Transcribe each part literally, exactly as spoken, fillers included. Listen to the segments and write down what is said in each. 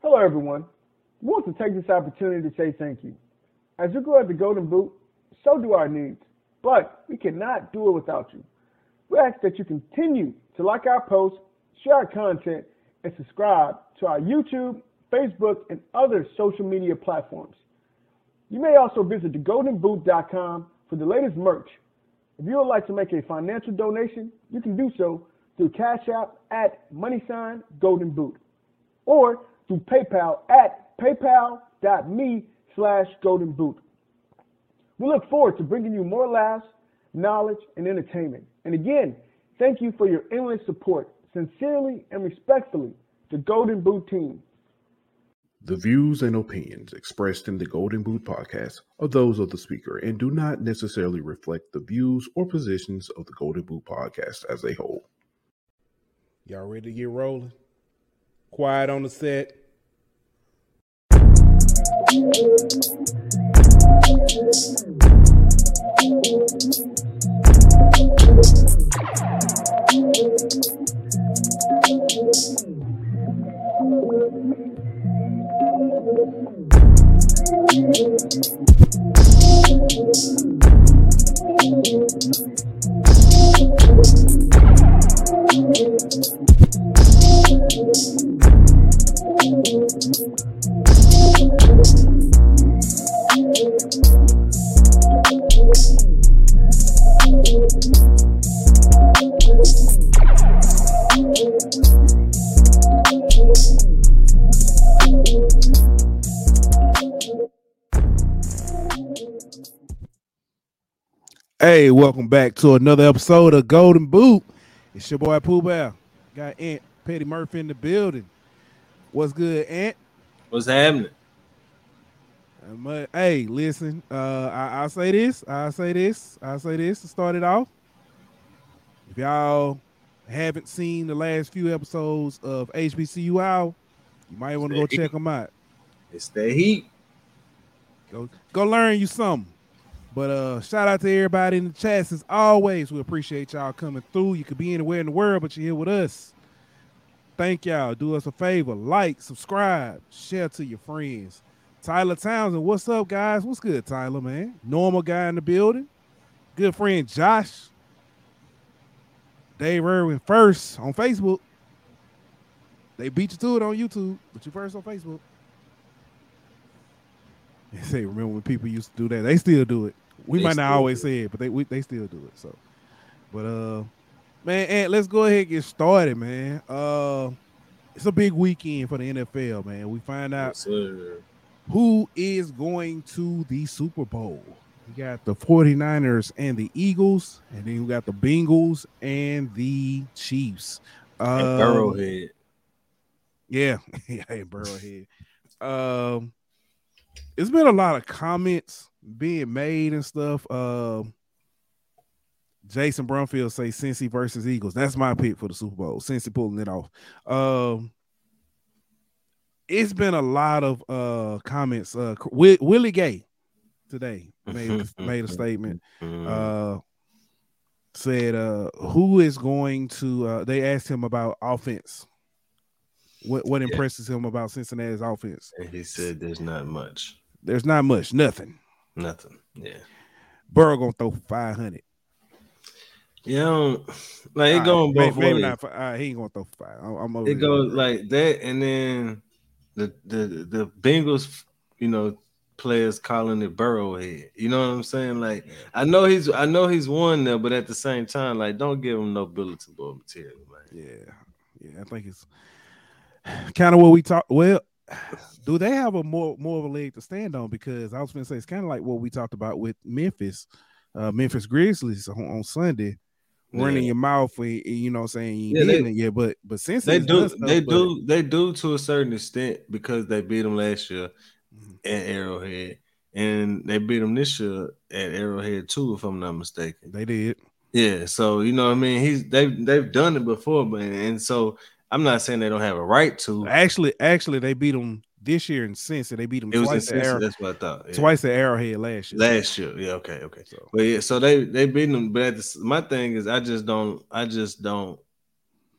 Hello, everyone. We want to take this opportunity to say thank you. As you grow at the Golden Boot, so do our needs, but we cannot do it without you. We ask that you continue to like our posts, share our content, and subscribe to our YouTube, Facebook, and other social media platforms. You may also visit the golden boot dot com for the latest merch. If you would like to make a financial donation, you can do so through Cash App at money sign golden boot or through PayPal at paypal.me slash golden boot. We look forward to bringing you more laughs, knowledge, and entertainment. And again, thank you for your endless support. Sincerely and respectfully, the Golden Boot team. The views and opinions expressed in the Golden Boot podcast are those of the speaker and do not necessarily reflect the views or positions of the Golden Boot podcast as a whole. Y'all ready to get rolling? Quiet on the set. Hey, welcome back to another episode of Golden Boot. It's your boy Pooh Bear. Got Ant Petty Murphy in the building. What's good, Ant? What's happening? Um, hey, listen. Uh, I, I'll say this. I'll say this. I'll say this to start it off. If y'all haven't seen the last few episodes of H B C U Owl, you might want to go heat. check them out. It's the heat. Go, go learn you something. But uh, shout out to everybody in the chats as always. We appreciate y'all coming through. You could be anywhere in the world, but you're here with us. Thank y'all. Do us a favor. Like, subscribe, share to your friends. Tyler Townsend, what's up, guys? What's good, Tyler, man? Normal guy in the building. Good friend Josh. Dave Irwin first on Facebook. They beat you to it on YouTube, but you first on Facebook. They say, remember when people used to do that? They still do it. We they might not always say it, but they we, they still do it. So, but uh, man, Ant, let's go ahead and get started, man. Uh, it's a big weekend for the N F L, man. We find out yes, sir. who is going to the Super Bowl. We got the 49ers and the Eagles, and then we got the Bengals and the Chiefs. And uh, Burrowhead. Yeah, yeah, Burrowhead. Um. It's been a lot of comments being made and stuff. Uh, Jason Brumfield say Cincy versus Eagles. That's my pick for the Super Bowl. Cincy pulling it off. Um, it's been a lot of uh, comments. Uh, w- Willie Gay today made made a statement. Uh, said uh, who is going to? Uh, they asked him about offense. What what yeah. impresses him about Cincinnati's offense? And he said there's not much. There's not much. Nothing. Nothing. Yeah. Burrow gonna throw five hundred. Yeah, like it going right, both maybe, ways. Maybe not. Uh, he ain't gonna throw five. I'm, I'm over it goes like that, and then the the the Bengals, you know, players calling it Burrowhead. You know what I'm saying? Like yeah. I know he's I know he's won there, but at the same time, like don't give him no bulletin board material, man. Yeah, yeah. I think it's kind of what we talk. Well. Do they have a more more of a leg to stand on? Because I was going to say it's kind of like what we talked about with Memphis, uh, Memphis Grizzlies on, on Sunday, yeah. running your mouth, and, you know, what I'm saying you yeah, didn't yet, but but since they do, stuff, they but... do, they do to a certain extent because they beat them last year mm-hmm. at Arrowhead, and they beat them this year at Arrowhead too, if I'm not mistaken. They did, yeah. So you know what I mean? He's they've they've done it before, but and so I'm not saying they don't have a right to. Actually, actually, they beat them this year in Cincy. They beat them it twice at Arrow, That's what I thought. Yeah. Twice at Arrowhead last year. Last year, yeah, okay, okay. So, but yeah, so they they beat them. But at the, my thing is, I just don't, I just don't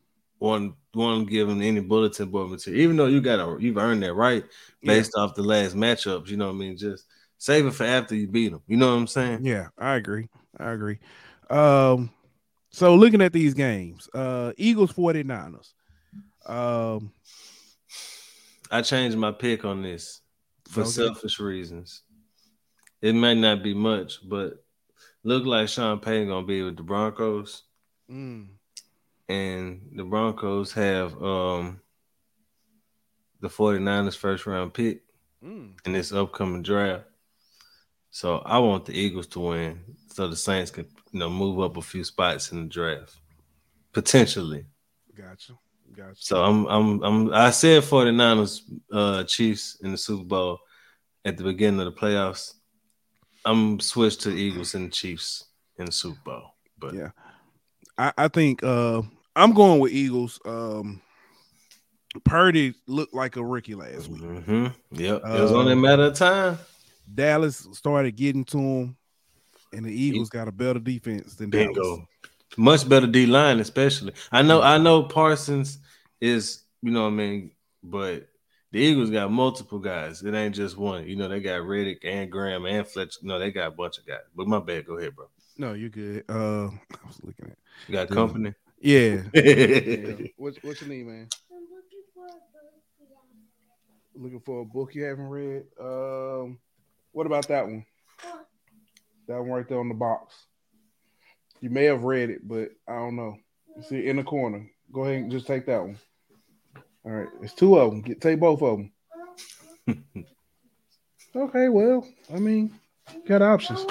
want want to give them any bulletin board material, even though you got a you've earned that right based yeah. off the last matchups. You know what I mean? Just save it for after you beat them. You know what I'm saying? Yeah, I agree. I agree. Um, so looking at these games, uh, Eagles 49ers. Um, I changed my pick on this for okay. selfish reasons. It might not be much, but look like Sean Payton gonna be with the Broncos. Mm. And the Broncos have um, the 49ers first round pick mm. in this upcoming draft. So I want the Eagles to win so the Saints can, you know, move up a few spots in the draft. Potentially. Gotcha. Gotcha. So I'm I'm I'm I said 49ers uh, Chiefs in the Super Bowl at the beginning of the playoffs. I'm switched to Eagles and the Chiefs in the Super Bowl. But yeah. I, I think uh, I'm going with Eagles. Um, Purdy looked like a rookie last week. Mm-hmm. Yep. It was uh, only a matter of time. Dallas started getting to him, and the Eagles got a better defense than Bingo. Dallas. Much better D line, especially. I know, I know Parsons is, you know what I mean, but the Eagles got multiple guys. It ain't just one. You know, they got Reddick and Graham and Fletcher. No, they got a bunch of guys. But my bad. Go ahead, bro. No, you're good. Uh, I was looking at you got company. Yeah. yeah. What's what's your name, man? I'm looking for a book. Looking for a book you haven't read. Um, what about that one? What? That one right there on the box. You may have read it, but I don't know. You see it in the corner. Go ahead and just take that one. All right, it's two of them. Get take both of them. Okay, well, I mean, you got options.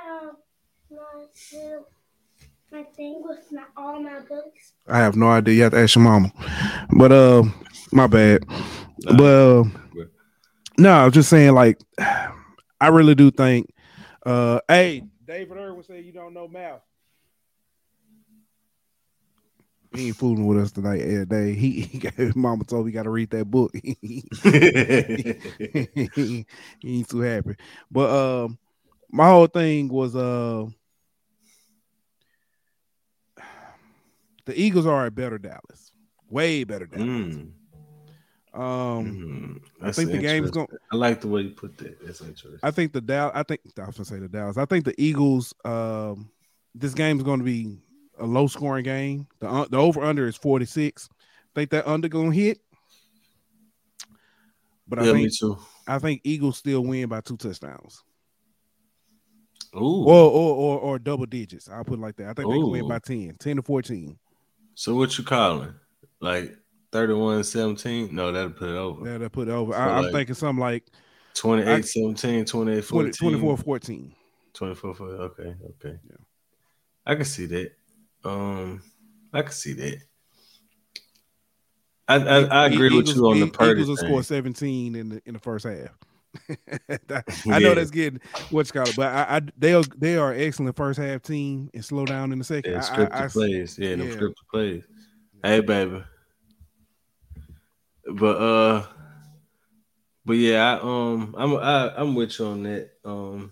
My thing with my, all my books. I have no idea. You have to ask your mama. But uh, my bad. Nah, but uh, no, I was just saying, like, I really do think. Uh, hey, David Irwin said you don't know math. He ain't fooling with us tonight, every day. He, he got, his mama told me he got to read that book. he, he ain't too happy. But um, my whole thing was uh. The Eagles are a better Dallas, way better Dallas. Mm. Um, mm. I think the game's going. I like the way you put that. That's interesting. I think the Dallas. I think I was gonna say the Dallas. I think the Eagles. Um, this game's going to be a low scoring game. The uh, the over under is forty-six. I think that under gonna hit. But I yeah, think me too. I think Eagles still win by two touchdowns. Ooh. Or or or, or double digits. I'll put it like that. I think Ooh. they can win by ten. ten to fourteen. So what you calling? Like thirty-one seventeen? No, that'll put it over. That'll put it over. So I, I'm like thinking something like twenty-eight seventeen, twenty-eight fourteen. twenty-four fourteen. twenty-four fourteen. Okay, okay. Yeah. I can see that. Um, I can see that. I I, I agree Eagles, with you on the Purdy Eagles will score seventeen in the in the first half. I know yeah. that's getting what's called, but I, I they are they are an excellent first half team and slow down in the second. Yeah, scripted I, I, plays, yeah, yeah. them scripted plays. Hey, baby, but uh, but yeah, I um, I'm I, I'm with you on that. Um,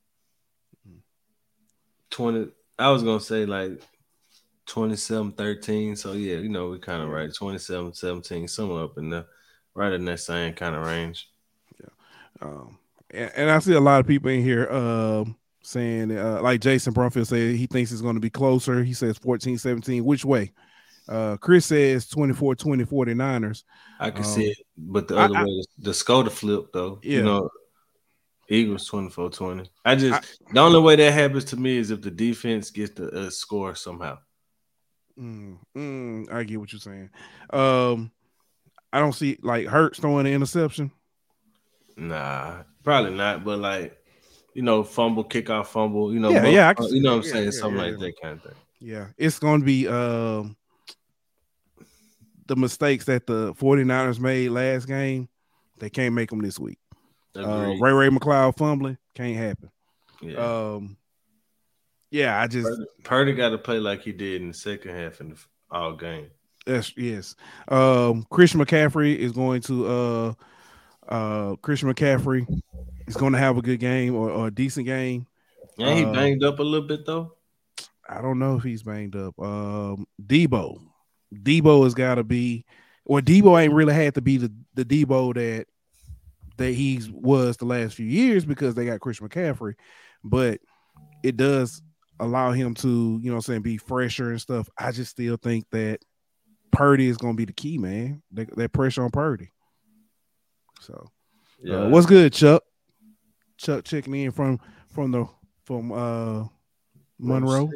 twenty. I was gonna say like twenty-seven thirteen. So yeah, you know we kind of right. twenty-seven seventeen, somewhere up in there, right in that same kind of range. Um, and, and I see a lot of people in here uh, saying, uh, like Jason Brumfield said, he thinks it's going to be closer. He says fourteen seventeen. Which way? Uh, Chris says twenty-four twenty 49ers. I can um, see it, but the other I, way, the Skoda flip, though. Yeah. You know, Eagles twenty-four twenty. I just, I, the only way that happens to me is if the defense gets the uh, score somehow. Mm, mm, I get what you're saying. Um, I don't see, like, Hurts throwing an interception. Nah, probably not. But like, you know, fumble, kickoff, fumble. You know, yeah, most, yeah, uh, you know what I'm yeah, saying, yeah, something yeah, like yeah. that kind of thing. Yeah, it's going to be um, the mistakes that the 49ers made last game. They can't make them this week. Uh, Ray Ray McLeod fumbling can't happen. Yeah, um, yeah. I just Purdy, Purdy got to play like he did in the second half in the all game. Yes, yes. Um, Christian McCaffrey is going to. Uh, Uh, Christian McCaffrey is going to have a good game or, or a decent game. Yeah, he uh, banged up a little bit though. I don't know if he's banged up. Um, Debo, Debo has got to be, or Debo ain't really had to be the, the Debo that that he was the last few years because they got Christian McCaffrey, but it does allow him to, you know what I'm saying, be fresher and stuff. I just still think that Purdy is going to be the key, man. That, that pressure on Purdy. So, yeah. uh, what's good, Chuck? Chuck checking in from from the from uh, Monroe.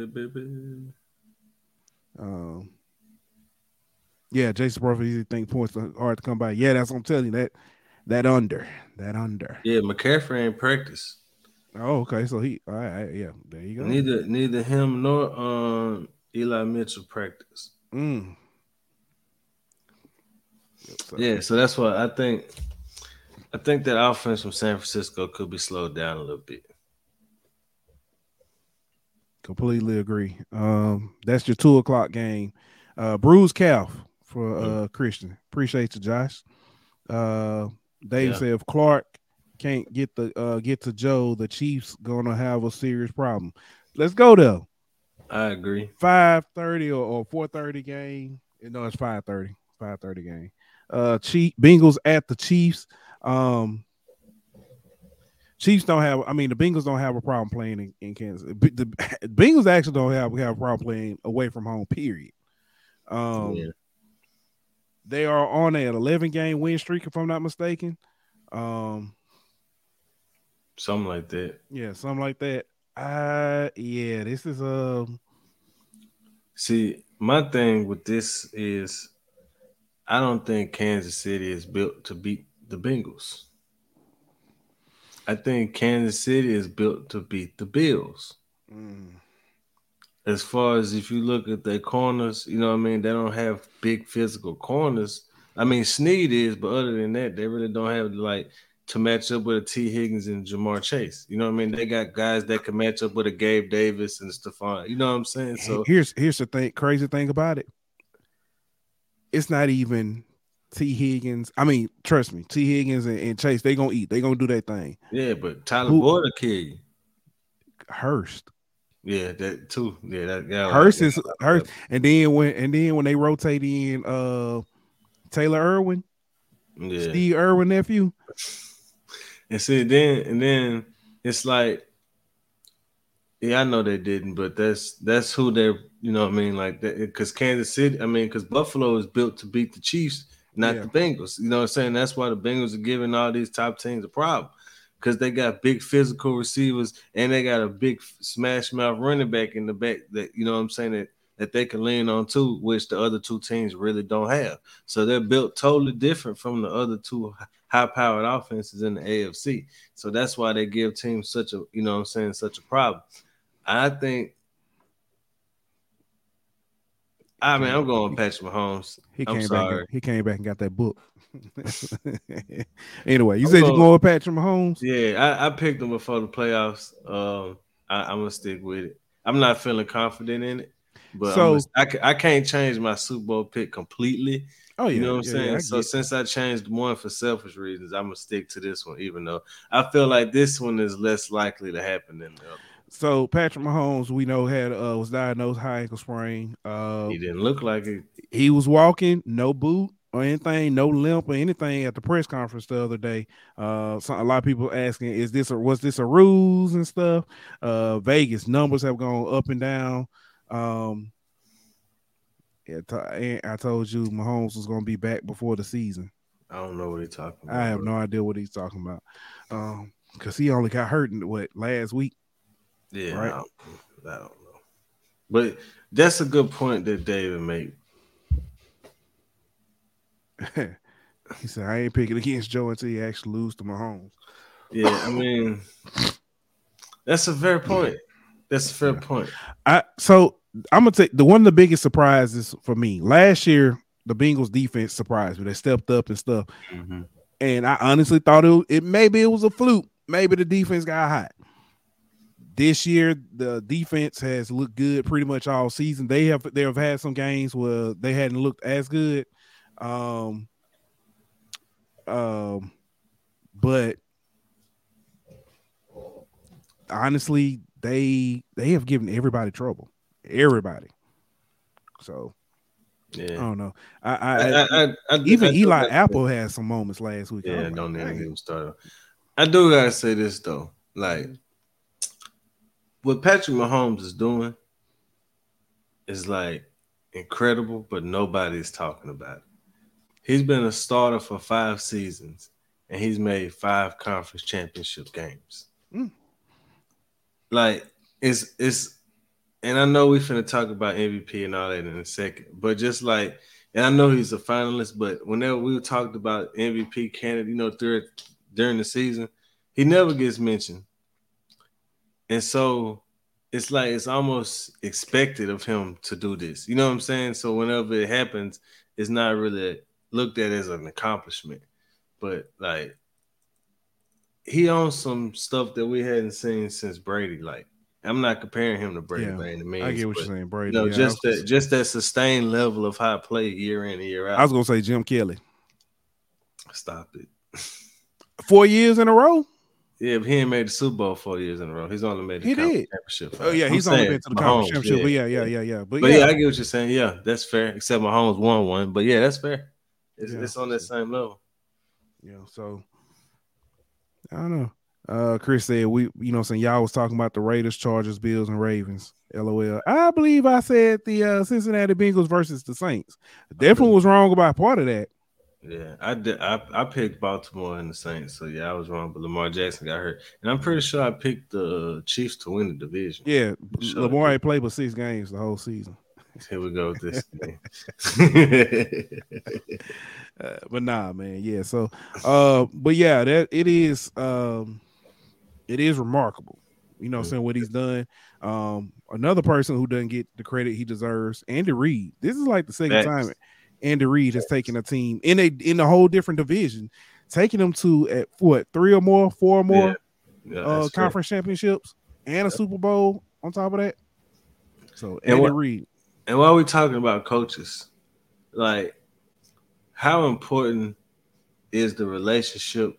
Um, yeah, Jason Bradford, you think points are hard to come by. Yeah, that's what I'm telling you. That that under, that under. Yeah, McCaffrey ain't practice. Oh, okay. So he, all right, yeah, there you go. Neither neither him nor um Eli Mitchell practice. Mm. So. Yeah, so that's why I think I think that offense from San Francisco could be slowed down a little bit. Completely agree. Um, that's your two o'clock game. Uh, bruised calf for uh mm. Christian. Appreciate you, Josh. Uh, Dave yeah. said if Clark can't get the uh get to Joe, the Chiefs gonna have a serious problem. Let's go though. I agree. Five thirty or, or four thirty game. No, it's five thirty. Five thirty game. Uh, Chief Bengals at the Chiefs. Um, Chiefs don't have. I mean, the Bengals don't have a problem playing in, in Kansas. The, the Bengals actually don't have have a problem playing away from home. Period. Um, yeah. They are on an eleven game win streak, if I'm not mistaken. Um, something like that. Yeah, something like that. Uh yeah, this is um. See, my thing with this is, I don't think Kansas City is built to beat the Bengals. I think Kansas City is built to beat the Bills. Mm. As far as if you look at their corners, you know what I mean? They don't have big physical corners. I mean, Snead is, but other than that, they really don't have, like, to match up with a T. Higgins and Jamar Chase. You know what I mean? They got guys that can match up with a Gabe Davis and Stephon. You know what I'm saying? So here's here's the thing, crazy thing about it. It's not even T. Higgins. I mean, trust me, T. Higgins and, and Chase, they gonna eat. They gonna do their thing. Yeah, but Tyler Who, Boyd will kill you. Hurst. Yeah, that too. Yeah, that guy. Hurst like, is Hurst. And then when and then when they rotate in uh Taylor Irwin, yeah. Steve Irwin nephew. And see, then and then it's like, yeah, I know they didn't, but that's that's who they're, you know what I mean, like that, because Kansas City, I mean, because Buffalo is built to beat the Chiefs, not yeah. the Bengals. You know what I'm saying? That's why the Bengals are giving all these top teams a problem, because they got big physical receivers and they got a big smash mouth running back in the back that, you know what I'm saying, that that they can lean on too, which the other two teams really don't have. So they're built totally different from the other two high-powered offenses in the A F C. So that's why they give teams such a, you know what I'm saying, such a problem. I think, I mean, I'm going Patrick Mahomes. He came I'm sorry. back. He came back and got that book. Anyway, you I'm said going, you're going with Patrick Mahomes? Yeah, I, I picked him before the playoffs. Um, I, I'm going to stick with it. I'm not feeling confident in it. But so, I, I can't change my Super Bowl pick completely. Oh, yeah. You know what I'm yeah, saying? Yeah, so since I changed one for selfish reasons, I'm going to stick to this one, even though I feel like this one is less likely to happen than the other. So Patrick Mahomes, we know, had uh, was diagnosed high ankle sprain. Uh, he didn't look like it. He was walking, no boot or anything, no limp or anything at the press conference the other day. Uh, so a lot of people asking, is this or was this a ruse and stuff? Uh, Vegas numbers have gone up and down. Um, Yeah, t- I told you Mahomes was going to be back before the season. I don't know what he's talking about. I have no idea what he's talking about. Um, because he only got hurt in what last week. Yeah, right? I don't, I don't know. But that's a good point that David made. He said, I ain't picking against Joe until he actually lose to Mahomes. Yeah, I mean, that's a fair point. That's a fair yeah. point. I so I'm gonna take the one of the biggest surprises for me last year. The Bengals defense surprised me. They stepped up and stuff, mm-hmm. and I honestly thought it, it maybe it was a fluke. Maybe the defense got hot. This year, the defense has looked good pretty much all season. They have they have had some games where they hadn't looked as good, um, um, but honestly, they they have given everybody trouble. Everybody. So Yeah, I don't know. I, I, I, I, I, I even I do Eli gotta Apple say- had some moments last week. I Yeah, was like, don't even dang. get me started. I do gotta say this though, like what Patrick Mahomes is doing is like incredible, but nobody's talking about it. He's been a starter for five seasons, and he's made five conference championship games. Mm. Like it's it's, and I know we finna talk about M V P and all that in a second, but just like, and I know he's a finalist, but whenever we talked about M V P candidate, you know, through, during the season, he never gets mentioned, and so it's like it's almost expected of him to do this. You know what I'm saying? So whenever it happens, it's not really looked at as an accomplishment, but like he owns some stuff that we hadn't seen since Brady. Like I'm not comparing him to Brady Yeah, by any means. I get what but, you're saying, You Brady. know, Yeah, just I was, that just that sustained level of high play year in and year out. I was gonna say Jim Kelly. Stop it. Four years in a row. Yeah, but he ain't made the Super Bowl four years in a row. He's only made the He conference did. championship. Oh yeah, I'm he's only saying been to the Mahomes, conference championship. yeah. But yeah, yeah, yeah, yeah. But, But yeah, yeah, I get what you're saying. Yeah, that's fair. Except Mahomes won one. But yeah, that's fair. It's, Yeah. it's on that same level. yeah. So I don't know. Uh, Chris said we, you know, what I'm saying y'all was talking about the Raiders, Chargers, Bills, and Ravens. LOL. I believe I said the uh, Cincinnati Bengals versus the Saints. Definitely was wrong about part of that. Yeah, I did. I, I picked Baltimore and the Saints, so yeah, I was wrong. But Lamar Jackson got hurt, and I'm pretty sure I picked the Chiefs to win the division. Yeah, Sure Lamar did. ain't played but six games the whole season. Here we go with this thing. Uh, but nah, man, yeah. So, uh, but yeah, that it is, um, it is remarkable. You know, what I'm saying what he's done. Um, another person who doesn't get the credit he deserves, Andy Reid. This is like the second Facts. time Andy Reid has taken a team in a in a whole different division, taking them to at what three or more, four or more Yeah, uh, that's fair. conference championships and a Super Bowl on top of that. So And Andy what- Reid. And while we're talking about coaches, like how important is the relationship?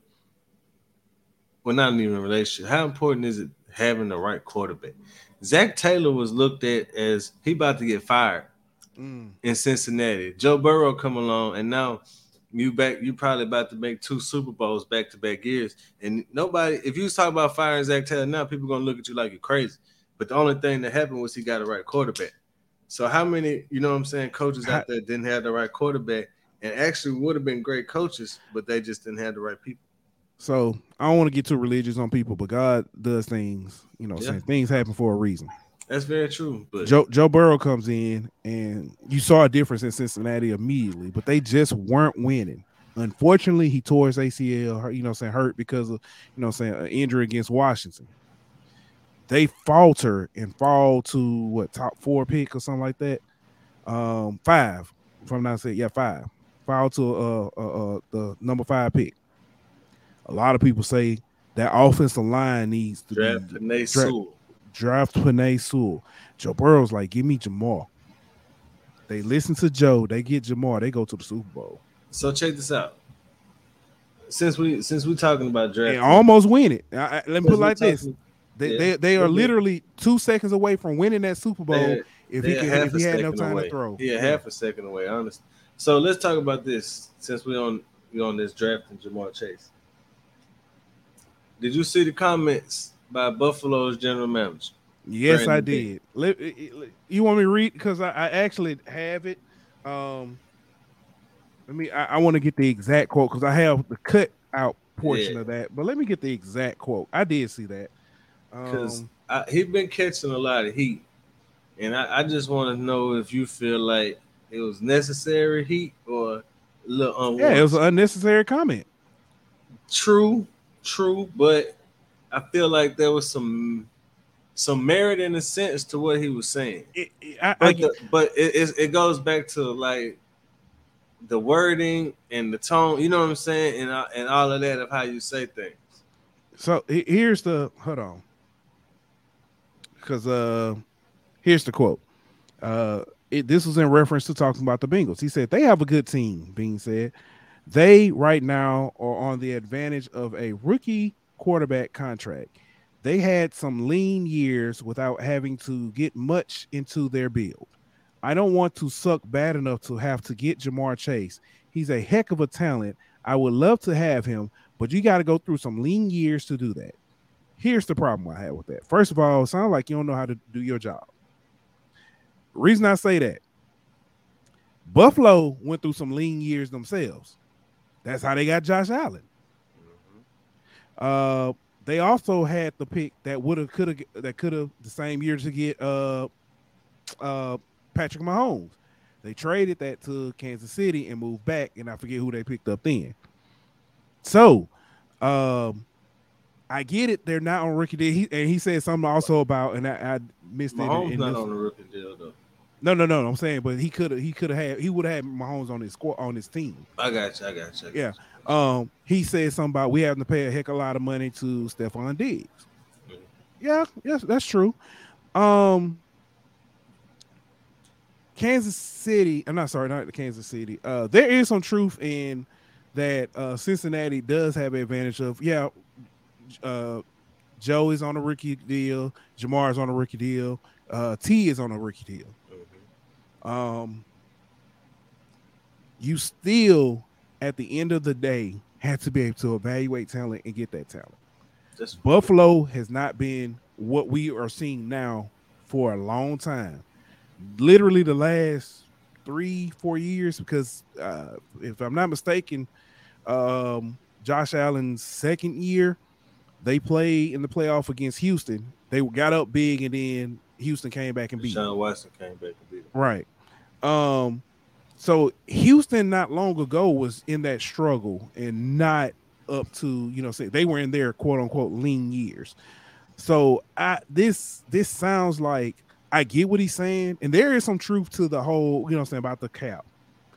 Well, not even a relationship. How important is it having the right quarterback? Zach Taylor was looked at as he about to get fired Mm. in Cincinnati. Joe Burrow come along, and now you back. You probably about to make two Super Bowls back to back years. And nobody, if you was talking about firing Zach Taylor now, people gonna look at you like you're crazy. But the only thing that happened was he got the right quarterback. So how many, you know what I'm saying, coaches out there didn't have the right quarterback and actually would have been great coaches, but they just didn't have the right people. So I don't want to get too religious on people, but God does things, you know, Yeah. saying things happen for a reason. That's very true. But Joe Joe Burrow comes in and you saw a difference in Cincinnati immediately, but they just weren't winning. Unfortunately, he tore his A C L, you know, saying hurt because of, you know, saying an injury against Washington. They falter and fall to what top four pick or something like that. Um, five, if I'm not saying, yeah, five. Fall to uh, uh, uh the number five pick. A lot of people say that offensive line needs to draft be Panay dra- Sewell. draft Penei Sewell. Joe Burrow's like, give me Jamar. They listen to Joe, they get Jamar, they go to the Super Bowl. So check this out. Since we since we talking about draft, And almost win it. I, I, let me put it like this. talking, They, yeah, they, they are go ahead. literally two seconds away from winning that Super Bowl They're- if he they're could, half if a he had no second time away. to throw. Yeah, half a second away, honestly. So let's talk about this since we on we on this draft and Jamar Chase. Did you see the comments by Buffalo's general manager? Yes, I Brandon Beane. did. Let, let- you want me to read because I, I actually have it. Um, let me. I, I want to get the exact quote because I have the cut out portion Yeah. of that. But let me get the exact quote. I did see that. Because Um, he's been catching a lot of heat, and I, I just want to know if you feel like it was necessary heat or a little unwarranted. yeah, it was an unnecessary comment. True, true, but I feel like there was some some merit in a sense to what he was saying. It, it- I, I But get, the, but it, it it goes back to like the wording and the tone, you know what I'm saying, and uh, and all of that of how you say things. so he- here's the hold on, because uh, here's the quote. Uh, it, this was in reference to talking about the Bengals. He said they have a good team. Being said, they right now are on the advantage of a rookie quarterback contract. They had some lean years without having to get much into their build. I don't want to suck bad enough to have to get Ja'Marr Chase. He's a heck of a talent. I would love to have him, but you got to go through some lean years to do that. Here's the problem I have with that. First of all, it sounds like you don't know how to do your job. Reason I say that, Buffalo went through some lean years themselves. That's how they got Josh Allen. Uh, they also had the pick that would have, could have, that could have the same year to get uh, uh, Patrick Mahomes. They traded that to Kansas City and moved back, and I forget who they picked up then. So, um, I get it. They're not on rookie deal. He, and he said something also about, and I, I missed Mahomes it. In not this, on the rookie deal though. No, no, no, no. I'm saying, but he could have, he could have had, he would have had Mahomes on his squad on his team. I got you. I got you. I got Yeah. you. Um, he said something about we having to pay a heck of a lot of money to Stephon Diggs. Mm-hmm. Yeah, yes, that's true. Um, Kansas City, I'm not sorry, not Kansas City. Uh, there is some truth in that. Uh, Cincinnati does have an advantage of yeah. Uh, Joe is on a rookie deal. Jamar is on a rookie deal. Uh, T is on a rookie deal. Mm-hmm. Um, you still, at the end of the day, have to be able to evaluate talent and get that talent. That's Buffalo has not been what we are seeing now for a long time. Literally the last three, four years, because uh, if I'm not mistaken, um, Josh Allen's second year, they played in the playoff against Houston. They got up big, and then Houston came back and beat them. Deshaun Watson came back and beat them. Right. Um, so Houston not long ago was in that struggle and not up to, you know, say they were in their quote unquote lean years. So I this this sounds like I get what he's saying, and there is some truth to the whole, you know what I'm saying, about the cap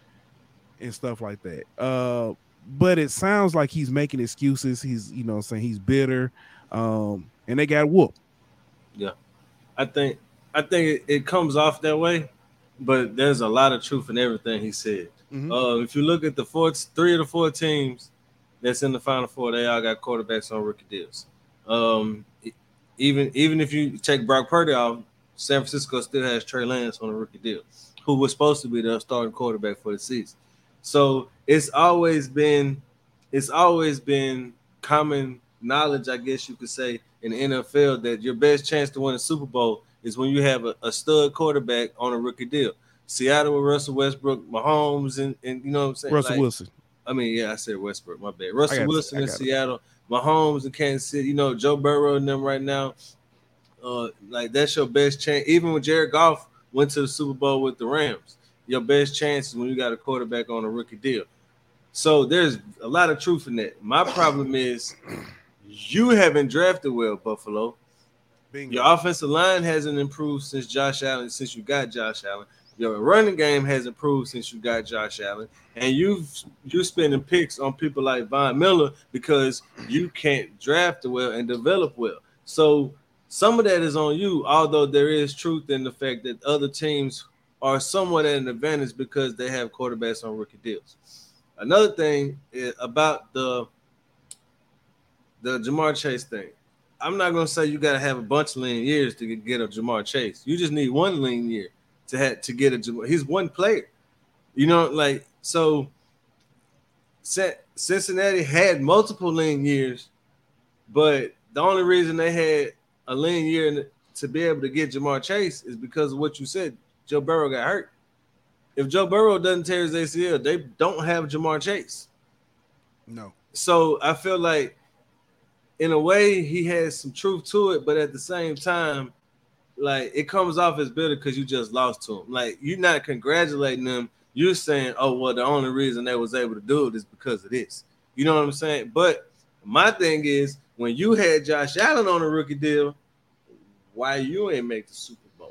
and stuff like that. Uh, but it sounds like he's making excuses. He's, you know what I'm saying, he's bitter. Um, and they got whooped. Yeah. I think I think it, it comes off that way, but there's a lot of truth in everything he said. Mm-hmm. Uh, if you look at the four, three of the four teams that's in the Final Four, they all got quarterbacks on rookie deals. Um, even even if you take Brock Purdy off, San Francisco still has Trey Lance on a rookie deal, who was supposed to be the starting quarterback for the season. So it's always been, it's always been common knowledge, I guess you could say, in the N F L that your best chance to win a Super Bowl is when you have a, a stud quarterback on a rookie deal. Seattle with Russell Westbrook, Mahomes, and, and you know what I'm saying? Russell like, Wilson. I mean, yeah, I said Westbrook, my bad. Russell Wilson it, in Seattle, it. Mahomes in Kansas City, you know, Joe Burrow and them right now. Uh, like that's your best chance. Even when Jared Goff went to the Super Bowl with the Rams, your best chance is when you got a quarterback on a rookie deal. So there's a lot of truth in that. My problem is you haven't drafted well, Buffalo. Bingo. Your offensive line hasn't improved since Josh Allen, since you got Josh Allen. Your running game has improved since you got Josh Allen. And you've you're spending picks on people like Von Miller because you can't draft well and develop well. So some of that is on you, although there is truth in the fact that other teams are somewhat at an advantage because they have quarterbacks on rookie deals. Another thing is about the the Ja'Marr Chase thing. I'm not going to say you got to have a bunch of lean years to get a Ja'Marr Chase. You just need one lean year to have to get a Ja'Marr. He's one player. You know, like, so Cincinnati had multiple lean years, but the only reason they had a lean year to be able to get Ja'Marr Chase is because of what you said. Joe Burrow got hurt. If Joe Burrow doesn't tear his A C L, they don't have Ja'Marr Chase. No. So I feel like, in a way, he has some truth to it, but at the same time, like, it comes off as bitter because you just lost to him. Like, you're not congratulating them. You're saying, oh, well, the only reason they was able to do it is because of this. You know what I'm saying? But my thing is, when you had Josh Allen on a rookie deal, why you ain't make the Super Bowl?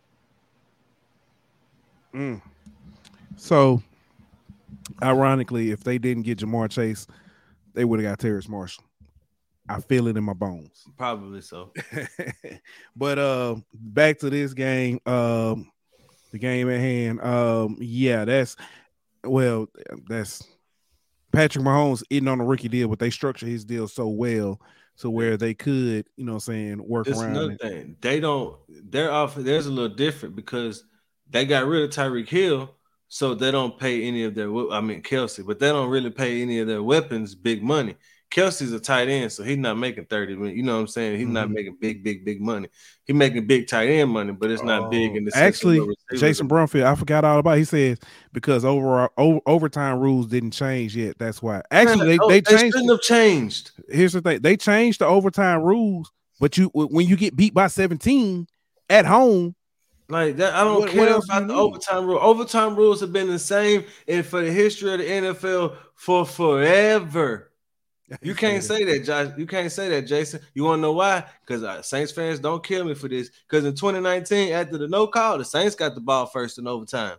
Mm. So, ironically, if they didn't get Ja'Marr Chase, they would have got Terrace Marshall. I feel it in my bones. Probably so. But uh, back to this game, um, the game at hand. Um, yeah, that's well, that's Patrick Mahomes eating on a rookie deal, but they structure his deal so well to where they could, you know what I'm saying, work That's around another it. thing. They don't, they're off, there's a little different because they got rid of Tyreek Hill, so they don't pay any of their. I mean Kelsey, but they don't really pay any of their weapons big money. Kelsey's a tight end, so he's not making thirty million. You know what I'm saying? He's mm-hmm. not making big, big, big money. He's making big tight end money, but it's not oh, big in the actually. Jason Brumfield, I forgot all about. It. He says because over, over overtime rules didn't change yet. That's why. Actually, they, oh, they, they changed. Shouldn't have changed. Here's the thing: they changed the overtime rules, but you when you get beat by seventeen at home. Like that, I don't what, care what about the overtime rule. Overtime rules have been the same and for the history of the N F L for forever. You can't say that, Josh. You can't say that, Jason. You want to know why? Because uh, Saints fans don't kill me for this. Because in twenty nineteen, after the no call, the Saints got the ball first in overtime.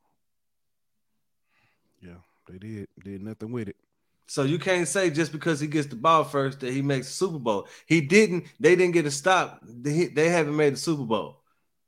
Yeah, they did. Did nothing with it. So you can't say just because he gets the ball first that he makes the Super Bowl. He didn't. They didn't get a stop. They, they haven't made the Super Bowl.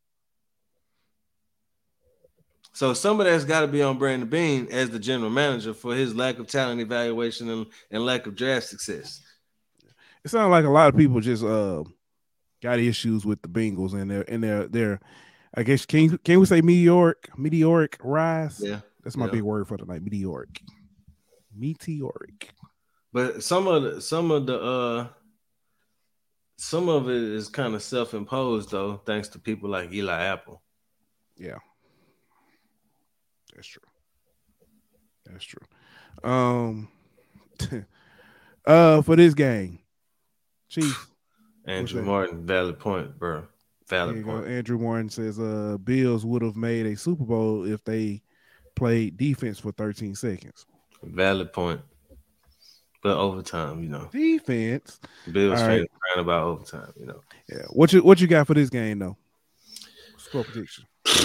So some of that's got to be on Brandon Beane as the general manager for his lack of talent evaluation and, and lack of draft success. It sounds like a lot of people just uh, got issues with the Bengals and their and their their. I guess can can we say meteoric meteoric rise? Yeah, that's my yeah. big word for tonight. Meteoric, meteoric. But some of the some of the uh, some of it is kind of self-imposed though, thanks to people like Eli Apple. Yeah. That's true. That's true. Um, uh, for this game, Chief Andrew Martin, valid point, bro. Valid point. Go. Andrew Martin says, "Uh, Bills would have made a Super Bowl if they played defense for thirteen seconds." Valid point. But overtime, you know, defense. Bills fans right. crying about overtime, you know. Yeah. What you what you got for this game though? Score prediction.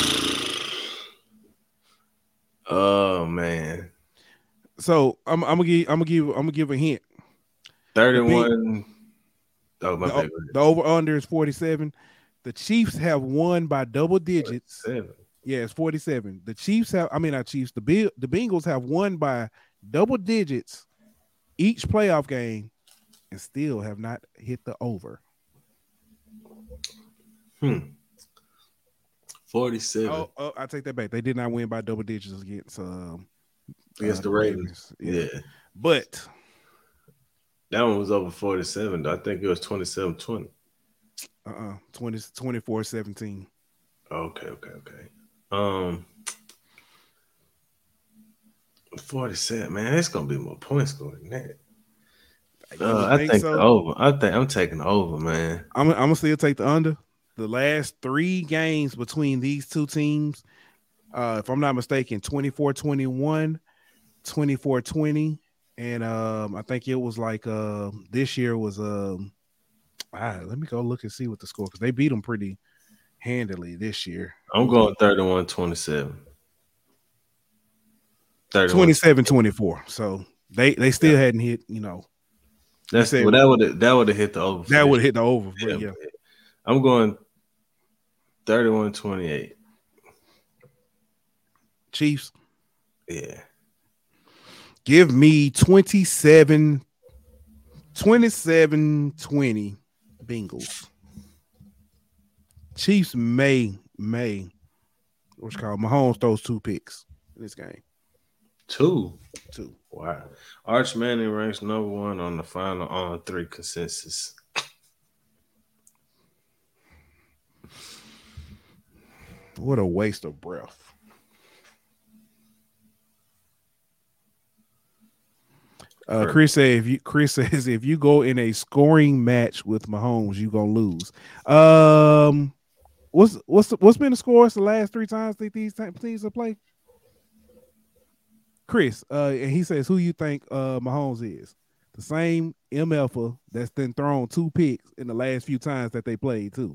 Oh man! So I'm, I'm gonna give I'm gonna give I'm gonna give a hint. Thirty-one. Oh my the, the over under is forty-seven. The Chiefs have won by double digits. forty-seven. Yeah, it's forty-seven. The Chiefs have I mean not Chiefs. The Bill the Bengals have won by double digits each playoff game, and still have not hit the over. Hmm. forty-seven. Oh, oh, I take that back. They did not win by double digits against um, against uh, the Ravens. Ravens. Yeah. But that one was over forty-seven. I think it was twenty-seven twenty. Uh-uh. twenty, twenty-four seventeen. Okay, okay, okay. Um forty-seven, man, it's gonna be more points scored than that. Uh, I think, think so? the over. I think I'm taking the over, man. I'm I'm gonna still take the under. The last three games between these two teams, uh, if I'm not mistaken, twenty-four twenty-one, twenty-four twenty, and um, I think it was like uh, this year was um, ah, let me go look and see what the score because they beat them pretty handily this year. I'm going thirty-one twenty-seven. twenty-seven twenty-four. So they they still yeah. hadn't hit, you know. That's well, that would that would have hit the over. That would have hit the over, but yeah. yeah. I'm going thirty-one twenty-eight. Chiefs. Yeah. Give me twenty-seven twenty-seven twenty Bengals. Chiefs may, may, what's called Mahomes throws two picks in this game. Two? Two. Wow. Arch Manning ranks number one on the final on three consensus. What a waste of breath. Uh, Chris said if you Chris says if you go in a scoring match with Mahomes, you're gonna lose. Um what's what's what's been the scores the last three times that these teams have played? Chris, uh, and he says who you think uh Mahomes is. The same M F-er that's been thrown two picks in the last few times that they played too.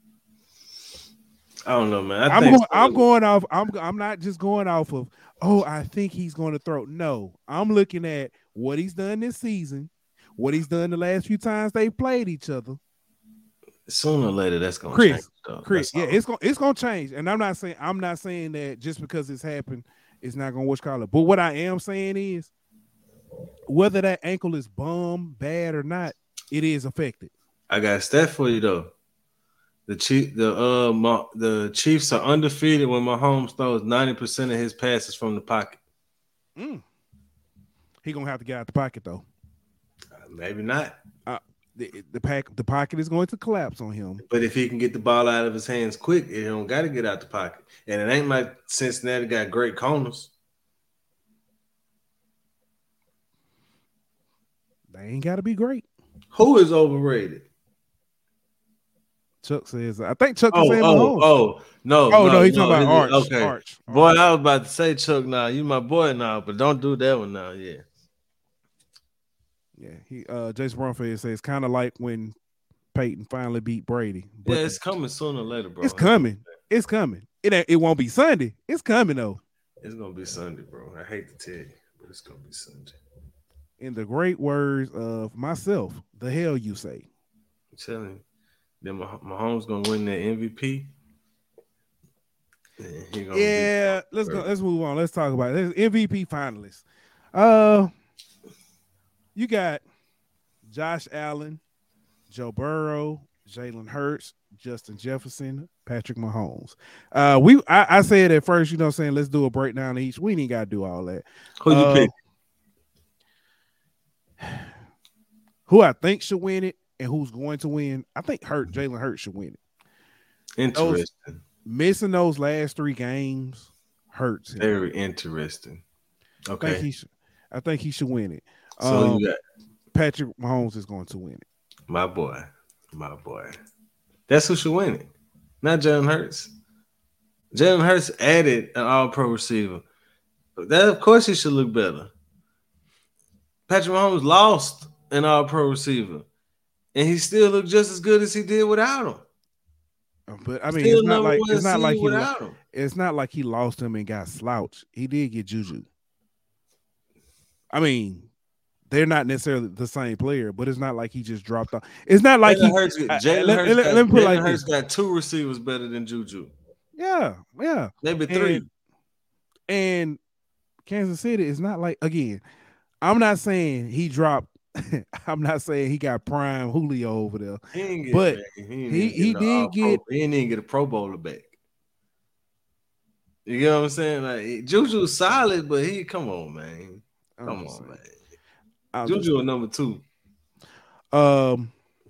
I don't know, man. I I'm, think going, I'm going off. I'm I'm not just going off of. Oh, I think he's going to throw. No, I'm looking at what he's done this season, what he's done the last few times they played each other. Sooner or later, that's going to change. Though. Chris, that's yeah, all. it's going it's going to change. And I'm not saying I'm not saying that just because it's happened, it's not going to what's called it. But what I am saying is, whether that ankle is bum, bad or not, it is affected. I got a stat for you though. The Chief, the uh, Ma, the Chiefs are undefeated when Mahomes throws ninety percent of his passes from the pocket. Mm. He gonna have to get out the pocket though. Uh, maybe not. Uh, the the pack the pocket is going to collapse on him. But if he can get the ball out of his hands quick, he don't got to get out the pocket. And it ain't like Cincinnati got great corners. They ain't got to be great. Who is overrated? Chuck says, I think Chuck oh, is saying oh, Mahomes. Oh, no. Oh, no, no, he's no, talking about Arch. Okay. Arch. Boy, I was about to say Chuck now. You my boy now, but don't do that one now. Yeah. Yeah. He uh Jason Brumfield says it's kind of like when Peyton finally beat Brady. But yeah, it's coming sooner or later, bro. It's coming. It's coming. It ain't, it won't be Sunday. It's coming though. It's gonna be Sunday, bro. I hate to tell you, but it's gonna be Sunday. In the great words of myself, the hell you say. I'm telling you. Then Mahomes gonna win that M V P. Yeah, yeah let's go. Let's move on. Let's talk about it. M V P finalists. Uh, you got Josh Allen, Joe Burrow, Jalen Hurts, Justin Jefferson, Patrick Mahomes. Uh, we I, I said at first, you know, what I'm saying let's do a breakdown of each. We ain't got to do all that. Who you uh, pick? Who I think should win it. And who's going to win? I think Hurt Jalen Hurts should win it. Interesting. Those, missing those last three games hurts him. Very interesting. Okay. I think he should, I think he should win it. So um, you got Patrick Mahomes is going to win it. My boy. My boy. That's who should win it. Not Jalen Hurts. Jalen Hurts added an all-pro receiver. That, of course, he should look better. Patrick Mahomes lost an all-pro receiver. And he still looked just as good as he did without him. But I mean, still it's not like it's not like he lo- it's not like he lost him and got slouched. He did get Juju. I mean, they're not necessarily the same player, but it's not like he just dropped off. It's not like Jalen he. Hurts, I, Jalen let, Hurts, let, got, let me put Jalen like Hurts this. got two receivers better than Juju. Yeah, yeah, maybe three. And, and Kansas City is not like again. I'm not saying he dropped. I'm not saying he got prime Julio over there, he get, but he he, he did get. Pro, he didn't even get a Pro Bowler back. You get what I'm saying? Like Juju's solid, but he come on, man, come on, saying. man. Juju a number two. Um,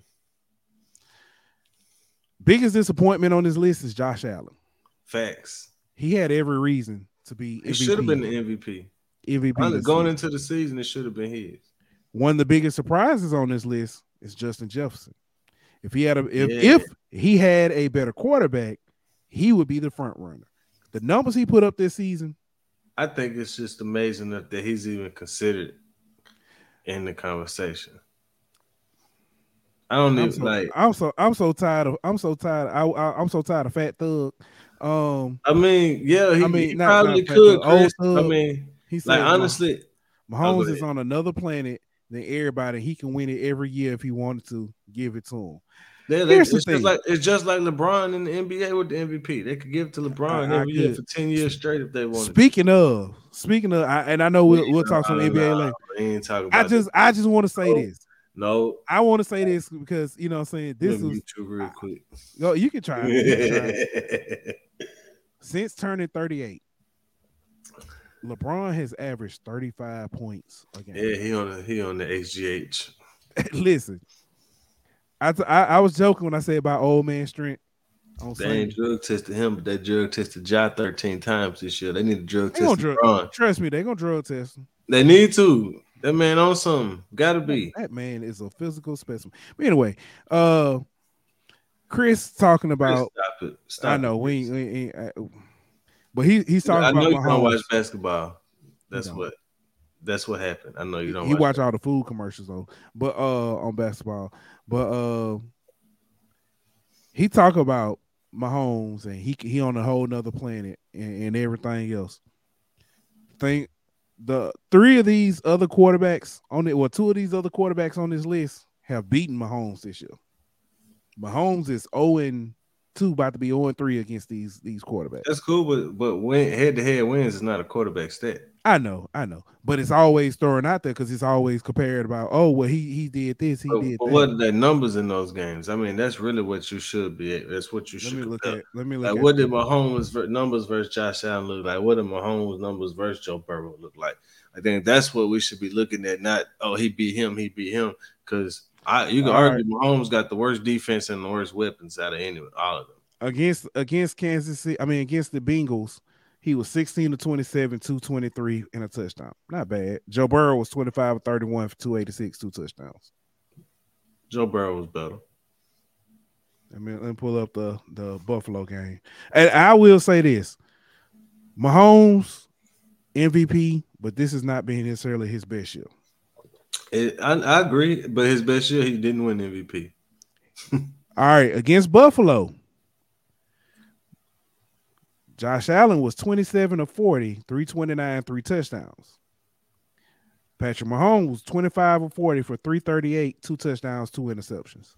biggest disappointment on this list is Josh Allen. Facts. He had every reason to be. He should have been the M V P. M V P going season. Into the season, it should have been his. One of the biggest surprises on this list is Justin Jefferson. If he had a if, yeah. if he had a better quarterback, he would be the front runner. The numbers he put up this season, I think it's just amazing that, that he's even considered in the conversation. I don't I'm even so, like. I'm so I'm so tired of I'm so tired. I, I I'm so tired of Fat Thug. Um, I mean, yeah, he, I mean, he not, probably not could. Thug, Chris. I mean, he said, like honestly, Mahomes is on another planet than everybody. He can win it every year if he wanted to. Give it to him. Yeah, they, it's just like it's just like LeBron in the N B A with the M V P. They could give it to LeBron I, every I year for ten years straight if they wanted. Speaking of, speaking of, I, and I know we'll, we'll talk some N B A nah, later. Ain't talking about I just, that. I just want to say no, this. No, I want to say this because you know what I'm saying this is real quick. Go, you can try. You can try. Since turning thirty-eight, LeBron has averaged thirty-five points a game. Yeah, he on the, he on the H G H. Listen, I, t- I I was joking when I said about old man strength. They ain't drug tested him, but they drug tested Ja thirteen times this year. They need to drug test drug, LeBron. Trust me, they gonna drug test him. They need to. That man on something. Gotta be. That man is a physical specimen. But anyway, uh, Chris talking about. Chris, stop it. Stop I know it, we, we ain't, I, but he he's talking I about. I know you Mahomes. don't watch basketball. That's No. what. That's what happened. I know you don't. He watch, watch all the food commercials though, but uh, on basketball, but uh, he talk about Mahomes and he he on a whole nother planet and, and everything else. Think the three of these other quarterbacks on it, well, two of these other quarterbacks on this list have beaten Mahomes this year. Mahomes is oh and two, about to be zero and three against these these quarterbacks. That's cool, but but win head to head wins is not a quarterback stat. I know, I know, but it's always thrown out there because it's always compared about, oh, well, he he did this, he but, did but that. what are the numbers in those games? I mean, that's really what you should be. That's what you Let should me look compare. at. Let me look Like, at. what did Mahomes ver- numbers versus Josh Allen look like? What did Mahomes numbers versus Joe Burrow look like? I think that's what we should be looking at. Not, oh, he beat him, he beat him. Because I, you can All argue Mahomes got the worst defense and the worst weapons out of any all of them. Against against Kansas City, I mean against the Bengals, he was sixteen to twenty-seven, two twenty-three, and a touchdown. Not bad. Joe Burrow was twenty-five to thirty-one for two eighty-six, two touchdowns. Joe Burrow was better. I mean, let me pull up the, the Buffalo game. And I will say this. Mahomes, M V P, but this is not being necessarily his best year. It, I, I agree, but his best year, he didn't win M V P. All right, against Buffalo, Josh Allen was twenty-seven to forty, three twenty-nine, three touchdowns. Patrick Mahomes was twenty-five of forty for three thirty-eight, two touchdowns, two interceptions.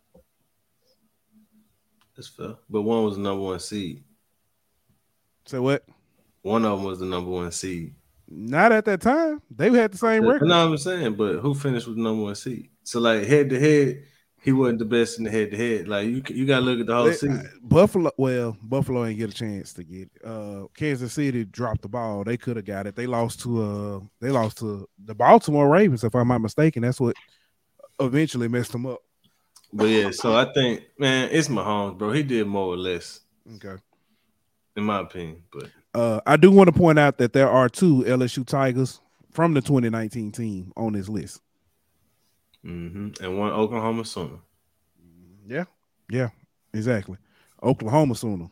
That's fair. But one was the number one seed. So what? One of them was the number one seed. Not at that time. They had the same record. No, I'm saying, but who finished with the number one seed? So, like, head to head, he wasn't the best in the head to head. Like, you you got to look at the whole They, season. Buffalo, well, Buffalo ain't get a chance to get it. Uh, Kansas City dropped the ball. They could have got it. They lost to uh, they lost to the Baltimore Ravens, if I'm not mistaken. That's what eventually messed them up. But yeah, so I think, man, it's Mahomes, bro. He did more or less. Okay. In my opinion, but uh, I do want to point out that there are two L S U Tigers from the twenty nineteen team on this list. Mm-hmm. And one Oklahoma Sooner. Yeah, yeah, exactly. Oklahoma Sooner.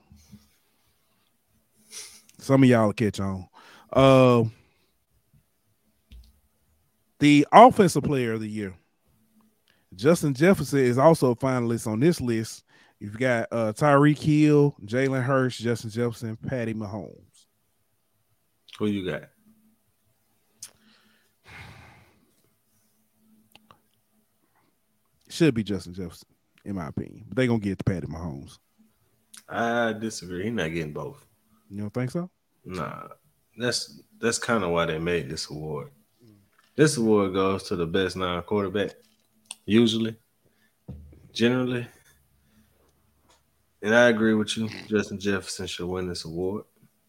Some of y'all will catch on. Uh, the offensive player of the year, Justin Jefferson, is also a finalist on this list. You've got uh, Tyreek Hill, Jalen Hurts, Justin Jefferson, Patty Mahomes. Who you got? Should be Justin Jefferson, in my opinion. But they're going to get to Patty Mahomes. I disagree. He's not getting both. You don't think so? Nah. That's that's kind of why they made this award. This award goes to the best non-quarterback, usually, generally. And I agree with you. Justin Jefferson should win this award.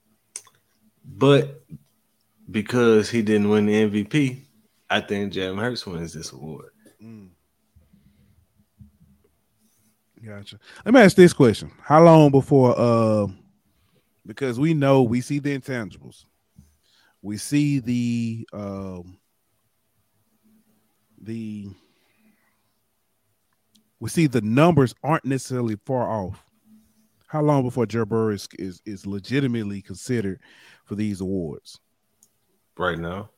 But because he didn't win the M V P, I think Jalen Hurts wins this award. Mm. Gotcha. Let me ask this question. How long before uh because we know we see the intangibles. We see the um the we see the numbers aren't necessarily far off. How long before Joe Burrow is, is, is legitimately considered for these awards? Right now,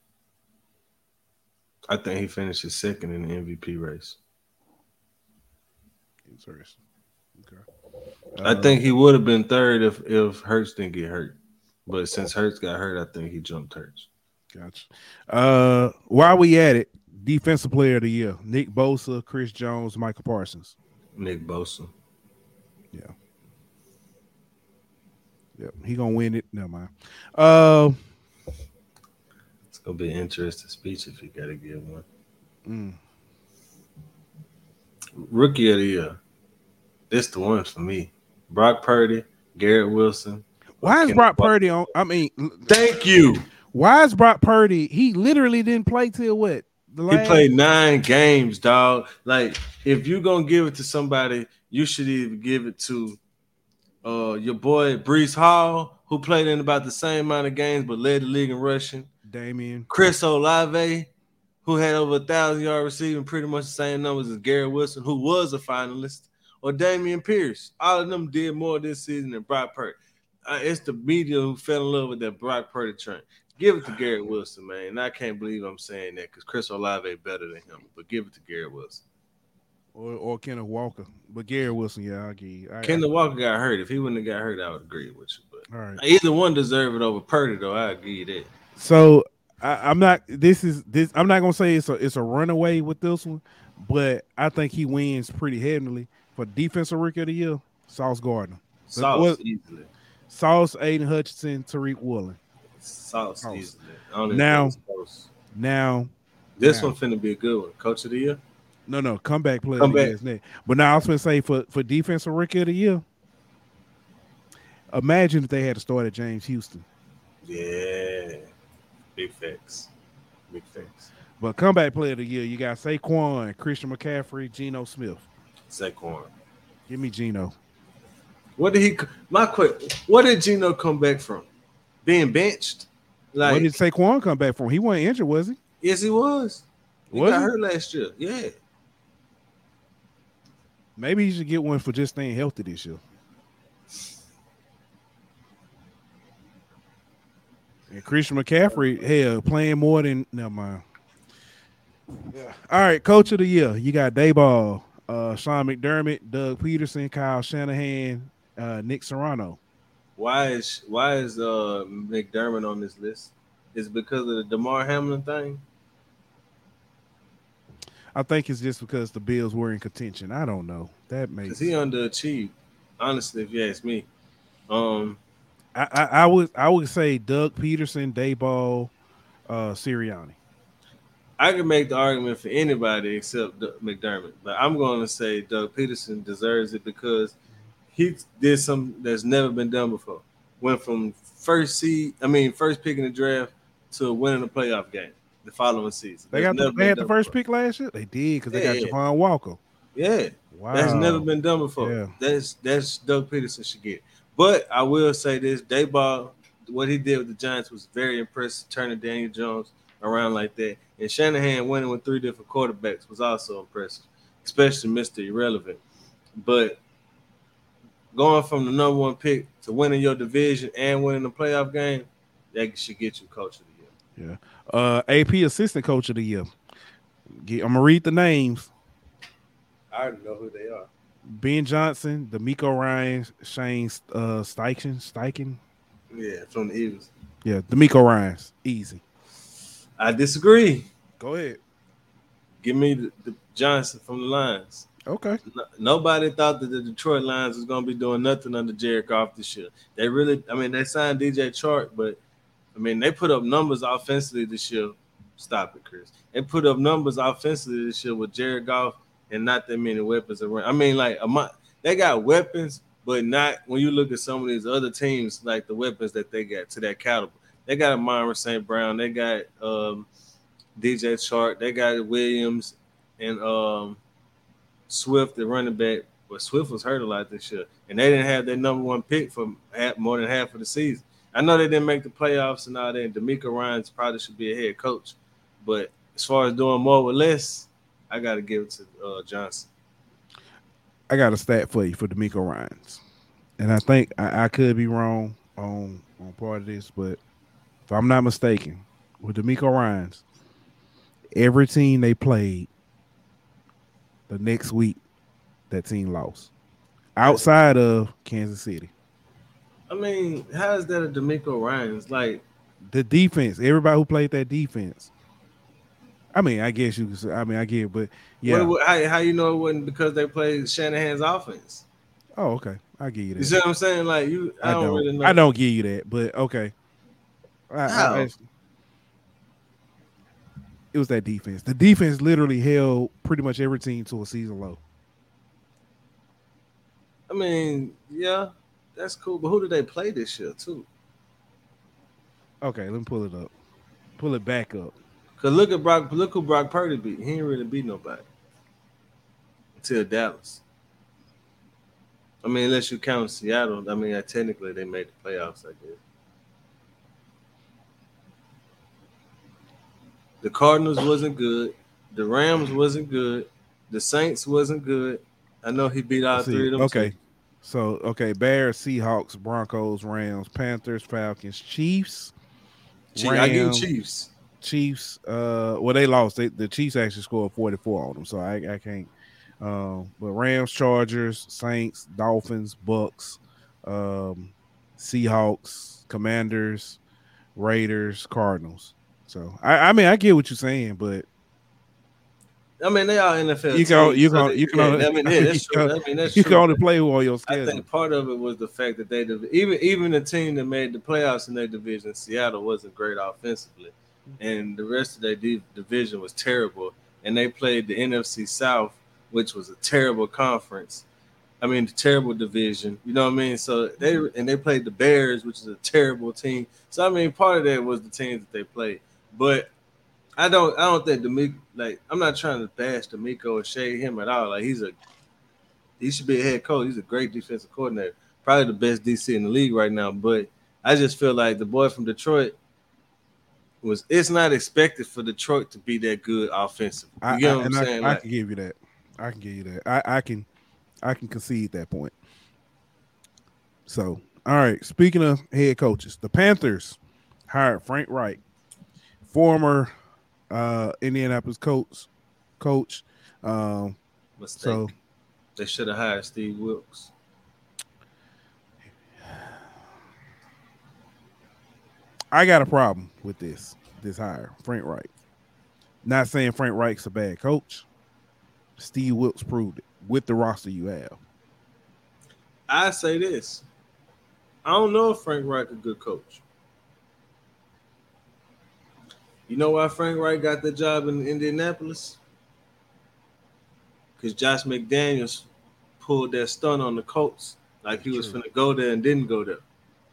I think he finishes second in the M V P race. Interesting. Okay. I Uh, think he would have been third if if Hurts didn't get hurt, but since Hurts got hurt, I think he jumped Hurts. Gotcha. Uh, while we at it, defensive player of the year: Nick Bosa, Chris Jones, Michael Parsons. Nick Bosa. Yeah. Yep, he gonna win it. Never mind. Uh, It's gonna be an interesting speech if you gotta give one. mm, Rookie of the year. This the one for me. Brock Purdy, Garrett Wilson. why is Kenneth Brock Walker. Purdy on? I mean, Thank you. why is Brock Purdy? He literally didn't play till what? The He last, played nine games, dog. Like, if you're gonna give it to somebody, you should either give it to uh your boy Brees Hall, who played in about the same amount of games but led the league in rushing. Damian. Chris Olave, who had over a thousand yard receiving, pretty much the same numbers as Garrett Wilson, who was a finalist, or Damian Pierce. All of them did more this season than Brock Purdy. Uh, it's the media who fell in love with that Brock Purdy train. Give it to Garrett Wilson, man. And I can't believe I'm saying that because Chris Olave better than him, but give it to Garrett Wilson. Or, or Kenneth Walker, but Garrett Wilson, yeah, I'll give you. I, Kenneth Walker got hurt. If he wouldn't have got hurt, I would agree with you. But all right. either one deserve it over Purdy, though. I give you that. So I, I'm not. This is this. I'm not gonna say it's a it's a runaway with this one, but I think he wins pretty heavily for defensive rookie of the year. Sauce Gardner. Sauce Well, easily. Sauce, Aiden Hutchinson, Tariq Woolen. Sauce, Sauce. easily. I don't even Now, think it's close. Now, This now. one finna be a good one. Coach of the year. No, no, comeback player Come of the back. year is next. But now I was gonna say for for defensive rookie of the year. Imagine if they had started James Houston. Yeah, big facts. Big facts. But comeback player of the year, you got Saquon, Christian McCaffrey, Geno Smith. Saquon. Give me Geno. What did he? My question: what did Geno come back from? Being benched? Like, what did Saquon come back from? He wasn't injured, was he? Yes, he was. He was got he? hurt last year. Yeah. Maybe he should get one for just staying healthy this year. And Christian McCaffrey, hell, playing more than never mind. Yeah. All right, coach of the year. You got Dayball, uh, Sean McDermott, Doug Peterson, Kyle Shanahan, uh, Nick Serrano. Why is why is uh McDermott on this list? Is it because of the DeMar Hamlin thing? I think it's just because the Bills were in contention. I don't know. That makes Because he underachieved. Honestly, if you ask me. Um I, I, I would I would say Doug Peterson, Dayball, uh, Sirianni. I can make the argument for anybody except Doug McDermott, but I'm going to say Doug Peterson deserves it because he did something that's never been done before. Went from first seed, I mean first pick in the draft to winning a playoff game the following season. They That's got the, never they been had the done first before. pick last year. They did because they Yeah, got yeah. Javon Walker. Yeah, Wow, that's never been done before. Yeah. That's that's Doug Peterson should get. But I will say this: Dayball, what he did with the Giants was very impressive, turning Daniel Jones around like that. And Shanahan winning with three different quarterbacks was also impressive, especially Mister Irrelevant. But going from the number one pick to winning your division and winning the playoff game, that should get you coach of the year. Yeah. Uh, A P assistant coach of the year. Get, I'm gonna read the names. I already know who they are. Ben Johnson, D'Amico Ryan, Shane uh, Steichen, Steichen. Yeah, from the Eagles. Yeah, D'Amico Ryans. Easy. I disagree. Go ahead. Give me the, the Johnson from the Lions. Okay. No, nobody thought that the Detroit Lions was going to be doing nothing under Jared Goff this year. They really, I mean, they signed D J Chark, but I mean, they put up numbers offensively this year. Stop it, Chris. They put up numbers offensively this year with Jared Goff and not that many weapons around. I mean, like, they got weapons, but not when you look at some of these other teams, like the weapons that they got to that caliber. They got Amon Saint Brown. They got um, D J Chark. They got Williams and um, Swift, the running back. But Swift was hurt a lot this year. And they didn't have their number one pick for half, more than half of the season. I know they didn't make the playoffs and all that. And D'Amico Ryans probably should be a head coach. But as far as doing more with less, I got to give it to uh, Johnson. I got a stat for you for D'Amico Ryans. And I think I, I could be wrong on, on part of this, but if I'm not mistaken, with D'Amico Ryans, every team they played the next week, that team lost. Outside of Kansas City. I mean, how is that a D'Amico Ryans? Like, the defense, everybody who played that defense. I mean, I guess you could say, I mean, I get it, but yeah. What, how, how you know it wasn't because they played Shanahan's offense? Oh, okay. I give you that. You see what I'm saying? Like, you, I, I don't, don't really know. I don't give you that, but okay. I, How? I, I, it was that defense. The defense literally held pretty much every team to a season low. I mean, yeah, that's cool. But who did they play this year, too? Okay, let me pull it up. Pull it back up. Because look at Brock, look who Brock Purdy beat. He didn't really beat nobody until Dallas. I mean, unless you count Seattle. I mean, technically they made the playoffs, I guess. The Cardinals wasn't good. The Rams wasn't good. The Saints wasn't good. I know he beat all Let's see. three of them. Okay. Too. So, okay, Bears, Seahawks, Broncos, Rams, Panthers, Falcons, Chiefs. Chief, I give you Chiefs. Chiefs, uh, well, they lost. They, the Chiefs actually scored forty-four on them, so I, I can't. Um, but Rams, Chargers, Saints, Dolphins, Bucks, um, Seahawks, Commanders, Raiders, Cardinals. So I, I mean, I get what you're saying, but I mean, they are N F L. You can teams, you so can they, you can yeah, only, I mean, yeah, that's you true. can, I mean, that's you true. can only play who on your I schedule. think part of it was the fact that they even even the team that made the playoffs in their division, Seattle, wasn't great offensively, and the rest of their div- division was terrible. And they played the N F C South, which was a terrible conference. I mean, the terrible division. You know what I mean? So they and they played the Bears, which is a terrible team. So I mean, part of that was the teams that they played. But I don't I don't think D'Amico, like I'm not trying to bash D'Amico or shade him at all. Like he's a he should be a head coach. He's a great defensive coordinator, probably the best D C in the league right now. But I just feel like the boy from Detroit was. It's not expected for Detroit to be that good offensively. You I, get I, what I'm and I, saying? I Like, can give you that. I can give you that. I, I can I can concede that point. So, all right. Speaking of head coaches, the Panthers hired Frank Reich, former uh, Indianapolis coach. Coach. Um, mistake. so They should have hired Steve Wilkes. I got a problem with this this hire, Frank Reich. Not saying Frank Reich's a bad coach. Steve Wilkes proved it with the roster you have. I say this. I don't know if Frank Reich a good coach. You know why Frank Reich got the job in Indianapolis? Because Josh McDaniels pulled that stunt on the Colts like he was True. finna go there and didn't go there.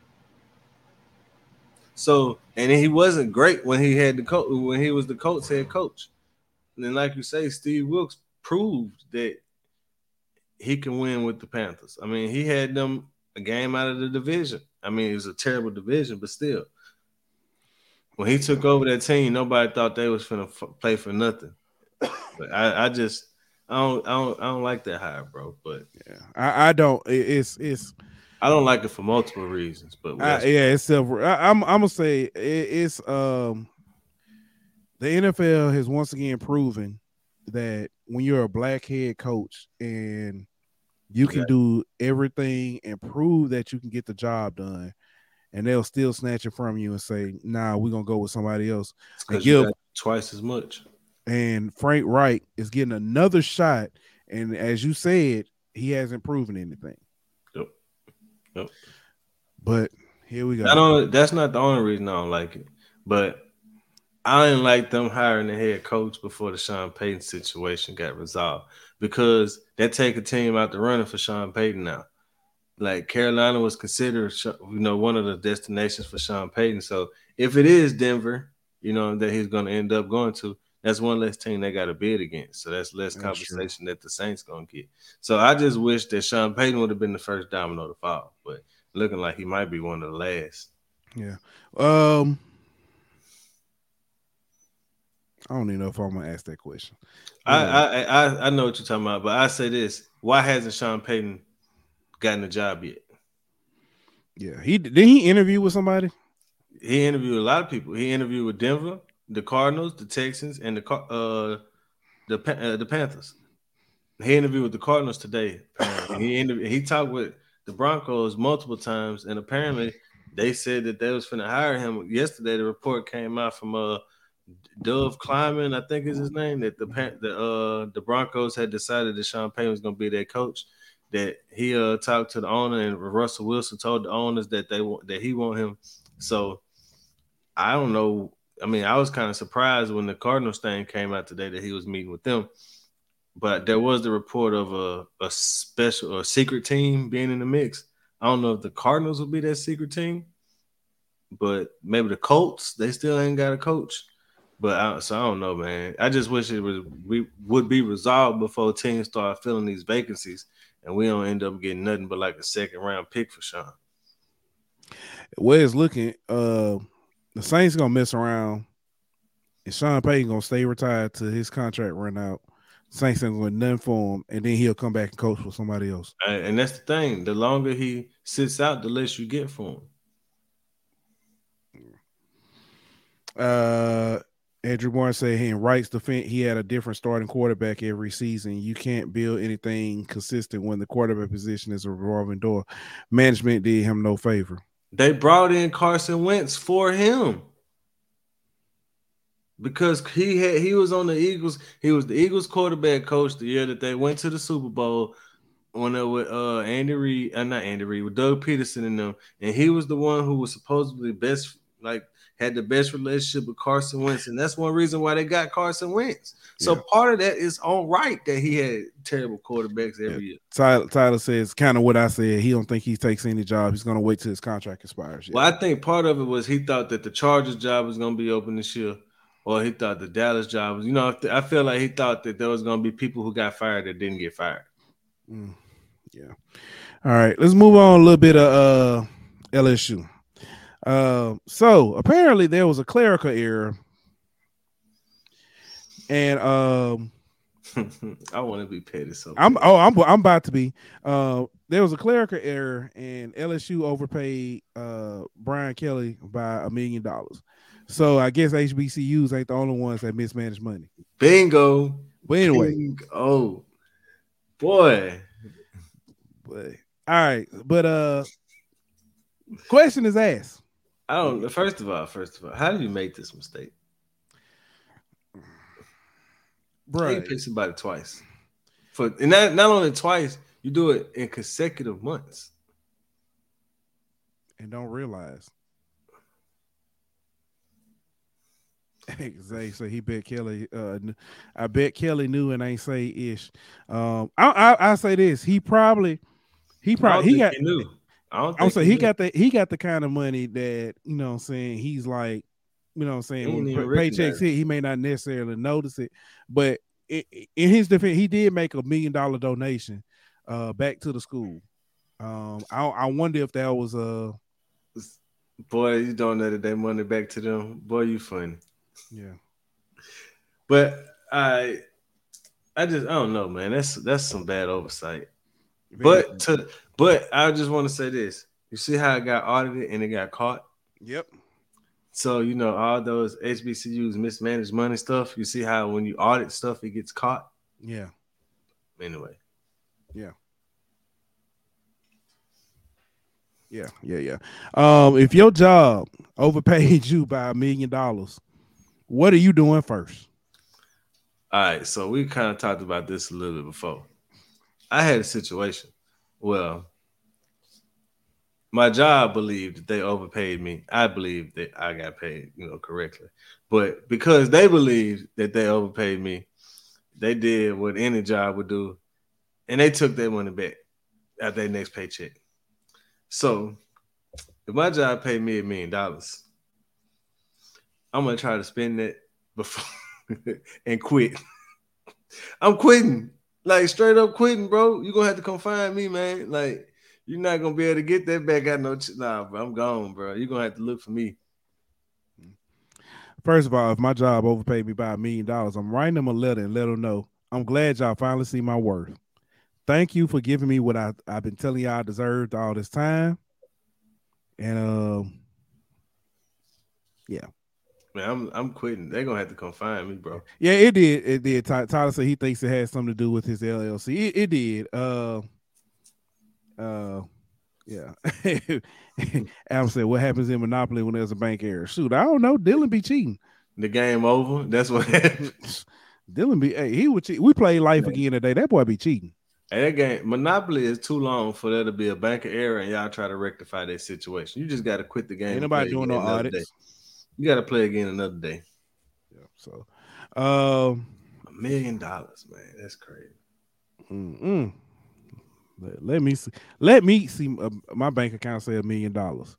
So, and he wasn't great when he had the coach when he was the Colts head coach. And then, like you say, Steve Wilkes proved that he can win with the Panthers. I mean, he had them a game out of the division. I mean, it was a terrible division, but still, when he took over that team, nobody thought they was finna f- play for nothing. But I, I just, I don't, I don't, I don't like that hire, bro. But Yeah, I, I don't. It, it's it's. I don't like it for multiple reasons. But I, yeah, it's several. I, I'm I'm gonna say it, it's um. The N F L has once again proven that when you're a black head coach and you can do everything and prove that you can get the job done, and they'll still snatch it from you and say, "Nah, we're gonna go with somebody else." And you give got twice as much. And Frank Reich is getting another shot, and as you said, he hasn't proven anything. Yep. Yep. But here we go. I don't. That's not the only reason I don't like it, but I didn't like them hiring the head coach before the Sean Payton situation got resolved, because that take a team out the running for Sean Payton now. Like Carolina was considered, you know, one of the destinations for Sean Payton. So if it is Denver, you know, that he's going to end up going to, that's one less team they got to bid against. So that's less that's conversation true. That the Saints going to get. So I just wish that Sean Payton would have been the first domino to fall, but looking like he might be one of the last. Yeah. Um. I don't even know if I'm gonna ask that question. I, I I I know what you're talking about, but I say this: why hasn't Sean Payton gotten a job yet? Yeah, he did. He interview with somebody. He interviewed a lot of people. He interviewed with Denver, the Cardinals, the Texans, and the uh the uh, the Panthers. He interviewed with the Cardinals today. he interviewed, he talked with the Broncos multiple times, and apparently they said that they was finna hire him yesterday. The report came out from uh. Dove Kleiman, I think is his name, that the the uh the Broncos had decided that Sean Payton was gonna be their coach. That he uh talked to the owner, and Russell Wilson told the owners that they want that he want him. So I don't know. I mean, I was kind of surprised when the Cardinals thing came out today that he was meeting with them. But there was the report of a, a special or secret team being in the mix. I don't know if the Cardinals will be that secret team, but maybe the Colts, they still ain't got a coach. But I, so I don't know, man. I just wish it was we would be resolved before teams start filling these vacancies, and we don't end up getting nothing but like a second round pick for Sean. Where it's looking, uh, the Saints gonna mess around, and Sean Payton gonna stay retired till his contract run out. Saints ain't gonna do nothing for him, and then he'll come back and coach for somebody else. And that's the thing: the longer he sits out, the less you get for him. Uh. Andrew Barnes said he in Wright's defense, he had a different starting quarterback every season. You can't build anything consistent when the quarterback position is a revolving door. Management did him no favor. They brought in Carson Wentz for him. Because he had he was on the Eagles. He was the Eagles quarterback coach the year that they went to the Super Bowl when they with uh Andy Reid, uh, not Andy Reid, with Doug Peterson and them, and he was the one who was supposedly best, like had the best relationship with Carson Wentz, and that's one reason why they got Carson Wentz. So Yeah. part of that is on right that he had terrible quarterbacks every Yeah. year. Tyler, Tyler says kind of what I said. He don't think he takes any job. He's going to wait till his contract expires. Yeah. Well, I think part of it was he thought that the Chargers job was going to be open this year, or he thought the Dallas job was. You know, I feel like he thought that there was going to be people who got fired that didn't get fired. Mm, yeah. All right, let's move on a little bit of uh, L S U. Uh, so apparently there was a clerical error, and um, I want to be petty. So I'm oh I'm I'm about to be. Uh, there was a clerical error, and L S U overpaid uh Brian Kelly by a million dollars. So I guess H B C Us ain't the only ones that mismanage money. Bingo. But anyway, oh boy. But, all right, but uh, question is asked. I don't. First of all, first of all, how did you make this mistake, bro? You pick somebody twice, for and not not only twice, you do it in consecutive months, and don't realize. Zay say he bet Kelly. Uh, I bet Kelly knew and ain't say ish. Um, I, I I say this. He probably he probably he got. He knew. I don't. I'm saying he, he got the he got the kind of money that you know. what I'm saying he's like, you know. what I'm saying when paychecks hit, he may not necessarily notice it, but it, in his defense, he did make a million dollar donation uh, back to the school. Um, I I wonder if that was a. Uh, Boy, you donated that money back to them. Boy, you funny. Yeah, but I, I just I don't know, man. That's that's some bad oversight. Very but to but I just want to say this. You see how it got audited and it got caught? Yep. So you know all those H B C Us mismanaged money stuff. You see how when you audit stuff, it gets caught. Yeah. Anyway. Yeah. Yeah, yeah, yeah. Um, if your job overpaid you by a million dollars, what are you doing first? All right, so we kind of talked about this a little bit before. I had a situation. Well, my job believed that they overpaid me. I believed that I got paid, you know, correctly. But because they believed that they overpaid me, they did what any job would do, and they took their money back at their next paycheck. So if my job paid me a million dollars, I'm gonna try to spend that before and quit. I'm quitting, like straight up quitting, bro. You're gonna have to come find me, man. Like you're not gonna be able to get that back. Got no, ch- nah, bro. I'm gone, bro. You're gonna have to look for me. First of all, if my job overpaid me by a million dollars, I'm writing them a letter and let them know I'm glad y'all finally see my worth. Thank you for giving me what I, I've been telling y'all I deserved all this time. And um, yeah. Man, I'm I'm quitting. They're gonna have to come find me, bro. Yeah, it did. It did. Tyler said he thinks it had something to do with his L L C. It, it did. Uh, uh, yeah. Adam said, "What happens in Monopoly when there's a bank error?" Shoot, I don't know. Dylan be cheating. The game over. That's what happened. Dylan be. Hey, he would cheat. We played Life again today. That boy be cheating. Hey, that game Monopoly is too long for there to be a bank error and y'all try to rectify that situation. You just got to quit the game. Ain't nobody doing no audits. Day. You got to play again another day. Yeah. So, um, a million dollars, man, that's crazy. Mm-mm. Let, let me see. Let me see. Uh, my bank account say a million dollars.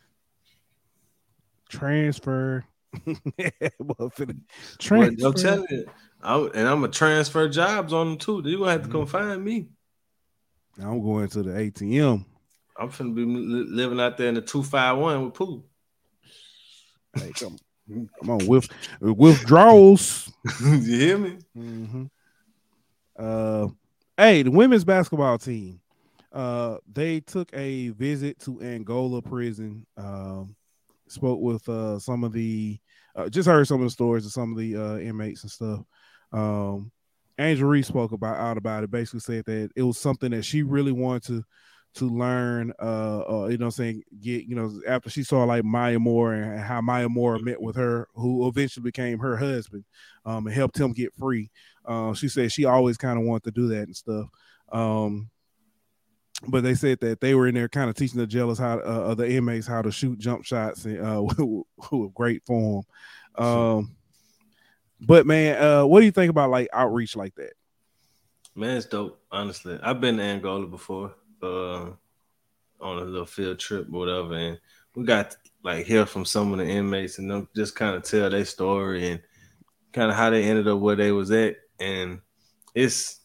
Transfer. Transfer. Well, I'm telling you, I'm, and I'm gonna transfer jobs on them too. You're gonna have to come find me. I'm going to the A T M. I'm finna be living out there in the two five one with Pooh. Hey, come, come on, with withdrawals. You hear me? Mm-hmm. Uh, hey, the women's basketball team. Uh, they took a visit to Angola prison. Um, spoke with uh some of the, uh, just heard some of the stories of some of the uh, inmates and stuff. Um, Angel Reese spoke about out about it. Basically said that it was something that she really wanted to to learn, uh, uh, you know, what I'm saying, get, you know, after she saw like Maya Moore and how Maya Moore met with her, who eventually became her husband, um, and helped him get free. Uh, she said she always kind of wanted to do that and stuff. Um, but they said that they were in there kind of teaching the jailers how, uh, the inmates how to shoot jump shots and uh, with great form. Um, but man, uh, what do you think about like outreach like that? Man, it's dope. Honestly, I've been to Angola before. Uh, on a little field trip or whatever, and we got to, like, hear from some of the inmates and them just kind of tell their story and kind of how they ended up where they was at. And it's,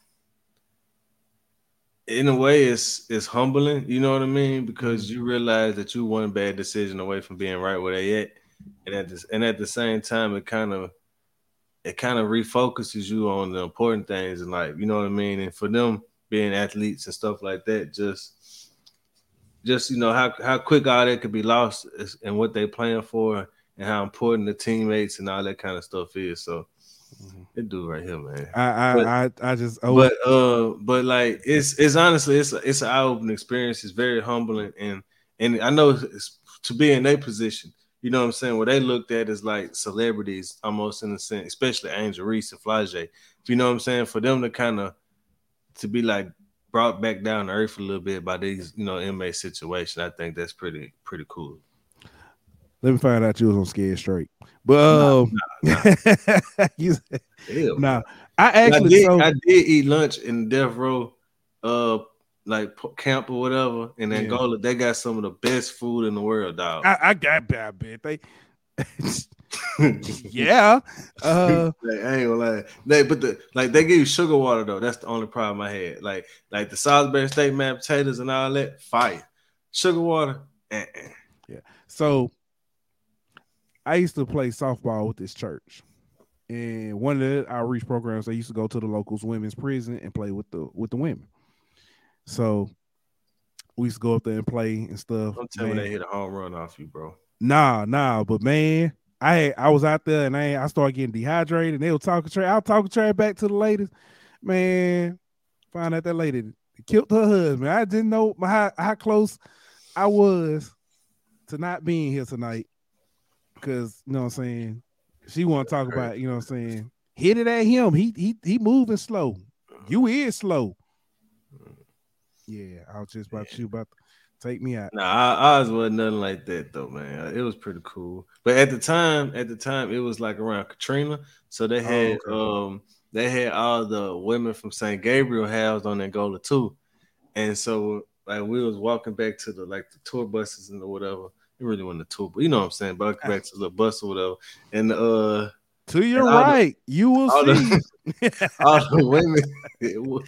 in a way, it's it's humbling, you know what I mean? Because you realize that you one bad decision away from being right where they at, and at this, and at the same time, it kind of it kind of refocuses you on the important things in life, you know what I mean? And for them being athletes and stuff like that, just just you know how how quick all that could be lost and what they playing for, and how important the teammates and all that kind of stuff is. So mm-hmm. It do right here, man. I I but, I, I just oh. but uh but like it's it's honestly it's it's an eye-opening experience. It's very humbling, and and I know it's, to be in their position, you know what I'm saying, where they looked at as like celebrities almost in a sense, especially Angel Reese and Flau'jae. You know what I'm saying? For them to kind of to be like brought back down to earth a little bit by these, you know, inmate situation, I think that's pretty pretty cool. Let me find out you was on Scared Straight. But um, nah, nah, nah. you, Hell, nah. I actually I did, so, I did eat lunch in death row uh like camp or whatever in yeah. Angola. They got some of the best food in the world, dog. I, I got bad bit. They yeah. Uh like, I ain't gonna lie. They but the like they give you sugar water though. That's the only problem I had. Like like the Salisbury steak, mashed potatoes, and all that, fire. Sugar water, uh-uh. Yeah. So I used to play softball with this church, and one of the outreach programs, they used to go to the locals women's prison and play with the with the women. So we used to go up there and play and stuff. Don't tell me they hit a home run off you, bro. Nah, nah, but man, I I was out there and I I started getting dehydrated, and they were talking trash. I was talking trash back to the ladies. Man, find out that lady killed her husband. I didn't know how how close I was to not being here tonight. Because, you know what I'm saying, she want to talk about, you know what I'm saying, hit it at him. He he he moving slow. You is slow. Yeah, I was just about you about to take me out. Nah, ours wasn't nothing like that though, man. It was pretty cool. But at the time, at the time, it was like around Katrina. So they had oh, okay. um they had all the women from Saint Gabriel housed on Angola too. And so like we was walking back to the like the tour buses and whatever. It really wasn't a tour, but you know what I'm saying. But I back to the bus or whatever, and uh, to your right, the, you will all see the, all the women. It was,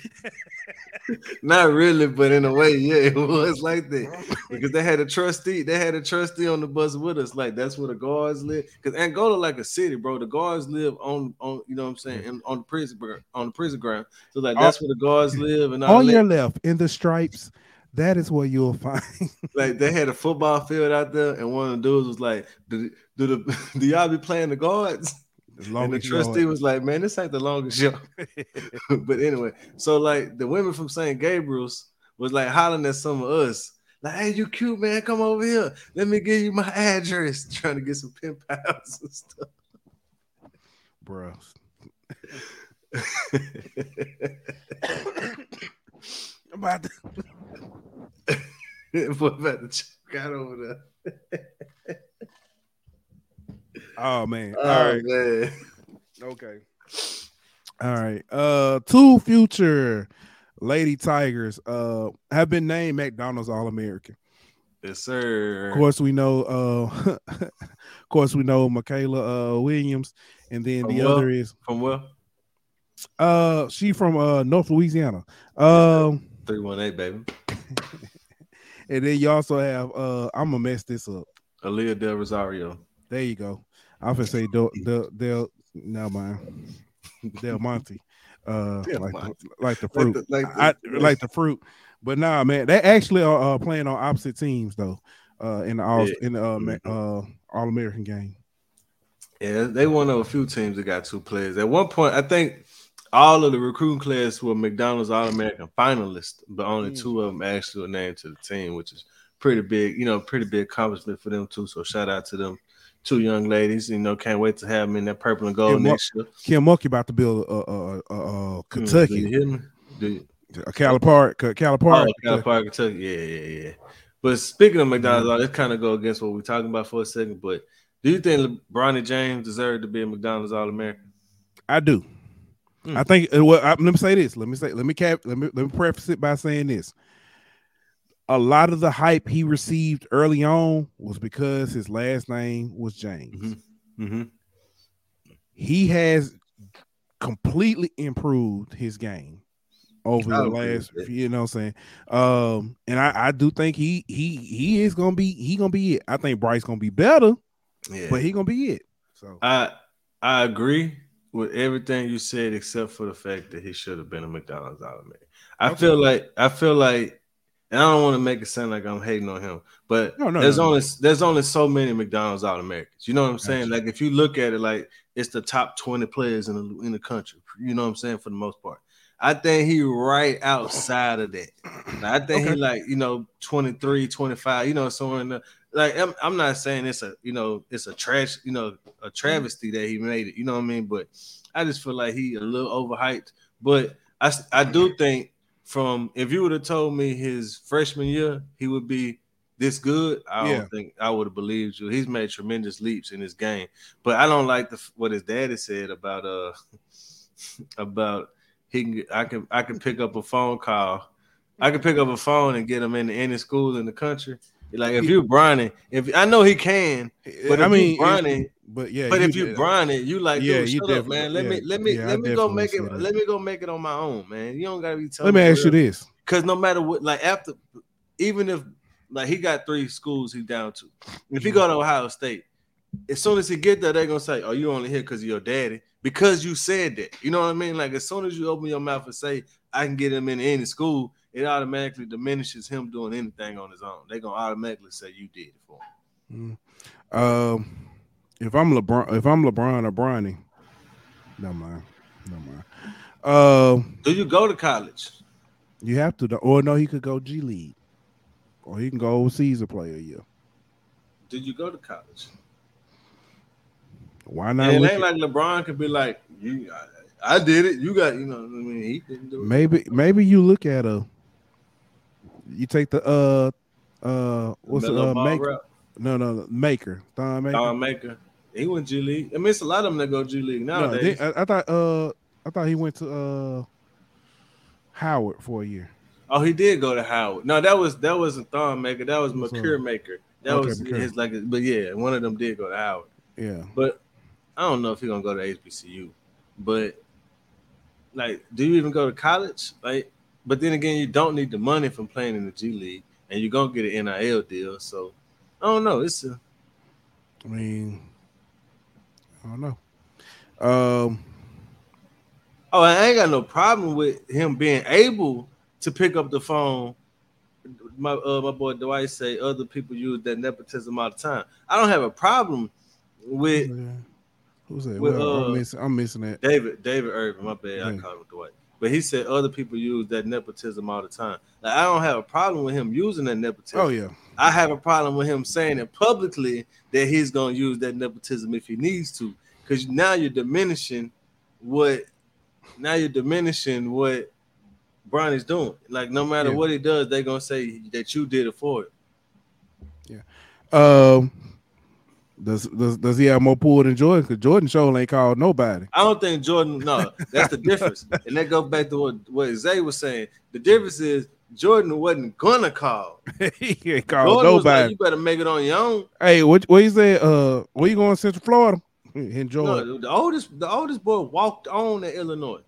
not really, but in a way, yeah, it was like that because they had a trustee. They had a trustee on the bus with us. Like that's where the guards live. Because Angola, like a city, bro. The guards live on, on you know what I'm saying, in, on the prison on the prison ground. So like that's where the guards live. And all on that. Your left in the stripes. That is where you'll find. Like they had a football field out there, and one of the dudes was like, "Do, do the do y'all be playing the guards?" And the trustee was like, "Man, this ain't the longest show." But anyway, so like the women from Saint Gabriel's was like hollering at some of us, like, "Hey, you cute, man, come over here. Let me give you my address." Trying to get some pen pals and stuff, bro. I'm about to. What about the choke out over there? Oh man! Oh, all right, man. Okay. All right. Uh, two future Lady Tigers uh have been named McDonald's All-American. Yes, sir. Of course, we know. Uh, of course, we know Michaela uh, Williams, and then from the where? other is from where? Uh, she from uh North Louisiana. Um, three one eight, baby. And then you also have uh, I'm gonna mess this up. Aaliyah Del Rosario. There you go. I was gonna say Del Del Del. No man, Del Monte. Uh, Del like Monte. The, like the fruit, like the, like the, I, like the fruit. But nah, man, they actually are uh, playing on opposite teams though. Uh, in the all yeah. in the uh, mm-hmm. uh All American game. Yeah, they one of a few teams that got two players. At one point, I think all of the recruiting class were McDonald's All-American finalists, but only Mm. two of them actually were named to the team, which is pretty big, you know, pretty big accomplishment for them too. So shout out to them two young ladies. You know, can't wait to have them in that purple and gold Kim Mo- next year. Kim Mulkey about to build a, a, a, a Hmm, do Kentucky, you hear me? Do you? a Calipari, Calipari. Oh, Calipari, Kentucky. Yeah, yeah, yeah. But speaking of McDonald's, mm-hmm. let's kind of go against what we're talking about for a second. But do you think Bronny James deserved to be a McDonald's All-American? I do. Mm. I think. Well, I, let me say this. Let me say. Let me cap. Let me let me preface it by saying this. A lot of the hype he received early on was because his last name was James. Mm-hmm. Mm-hmm. He has completely improved his game over the last, you know what I'm saying? Um, and I, I do think he he he is gonna be he gonna be it. I think Bryce gonna be better, yeah. but he gonna be it. So I I agree with everything you said except for the fact that he should have been a McDonald's All-American. I okay. feel like I feel like, and I don't want to make it sound like I'm hating on him, but no, no, there's no, only no. there's only so many McDonald's All-Americans. You know what I'm saying? Gotcha. Like if you look at it, like it's the top twenty players in the in the country. You know what I'm saying? For the most part. I think he right outside of that. Like, I think okay. he like, you know, twenty-three, twenty-five, you know, somewhere in the, like, I'm, I'm not saying it's a, you know, it's a trash, you know, a travesty that he made it, you know what I mean? But I just feel like he a little overhyped. But I, I do think from, if you would have told me his freshman year, he would be this good, I yeah. don't think I would have believed you. He's made tremendous leaps in his game. But I don't like the what his daddy said about, uh, about, He can, I can, I can pick up a phone call. I can pick up a phone and get him into any school in the country. Like if you Bronny, if I know he can, but I mean, Bronny, but yeah, but you, if you Bronny, you like, yeah, dude, shut up, man. Let yeah, me, let me, yeah, let me go make it. That. Let me go make it on my own, man. You don't gotta be telling. Let me ask you this, because no matter what, like after, even if like he got three schools he's down to, if he go to Ohio State, as soon as he get there, they're gonna say, "Oh, you only here because of your daddy." Because you said that, you know what I mean? Like as soon as you open your mouth and say, I can get him in any school, it automatically diminishes him doing anything on his own. They're gonna automatically say you did it for him. Mm. Um, if I'm LeBron, if I'm LeBron or Bronny, no mind, no mind. Uh, Do you go to college? You have to, or no, he could go G League, or he can go overseas or play a year. Did you go to college? Why not? And it ain't like LeBron could be like, you, I, I did it. You got, you know, I mean, he didn't do it. Maybe, maybe you look at a, you take the uh, uh, what's the, the uh, maker? No, no, no, maker. Thon Maker. Thon Maker. He went G League. I mean, it's a lot of them that go G League nowadays. No, they, I, I thought, uh, I thought he went to uh, Howard for a year. Oh, he did go to Howard. No, that was that wasn't Thon Maker. That was Makur Maker. That okay, was Makur. His like, but yeah, one of them did go to Howard. Yeah, but. I don't know if he's gonna go to H B C U, but like, do you even go to college? Like, but then again, you don't need the money from playing in the G League, and you're gonna get an N I L deal. So I don't know. It's a, I mean, I don't know. Um, oh, I ain't got no problem with him being able to pick up the phone. My uh, my boy Dwight say other people use that nepotism all the time. I don't have a problem with. Yeah. Who's that? With, well, uh, I'm, missing, I'm missing that. David, David Irvin, my bad. Yeah. I called him Dwight. But he said other people use that nepotism all the time. Like, I don't have a problem with him using that nepotism. Oh, yeah. I have a problem with him saying it publicly that he's going to use that nepotism if he needs to. Because now you're diminishing what now you're diminishing what Bronny's doing. Like, no matter yeah. what he does, they're going to say that you did it for it. Yeah. Um. Does, does does he have more pull than Jordan? Because Jordan show ain't called nobody. I don't think Jordan. No, that's the difference. And that goes back to what, what Zay was saying. The difference is Jordan wasn't gonna call. He ain't called Jordan nobody. Was like, you better make it on your own. Hey, what what you say? Uh, where you going? Central Florida? Enjoy. No, the oldest the oldest boy walked on to Illinois.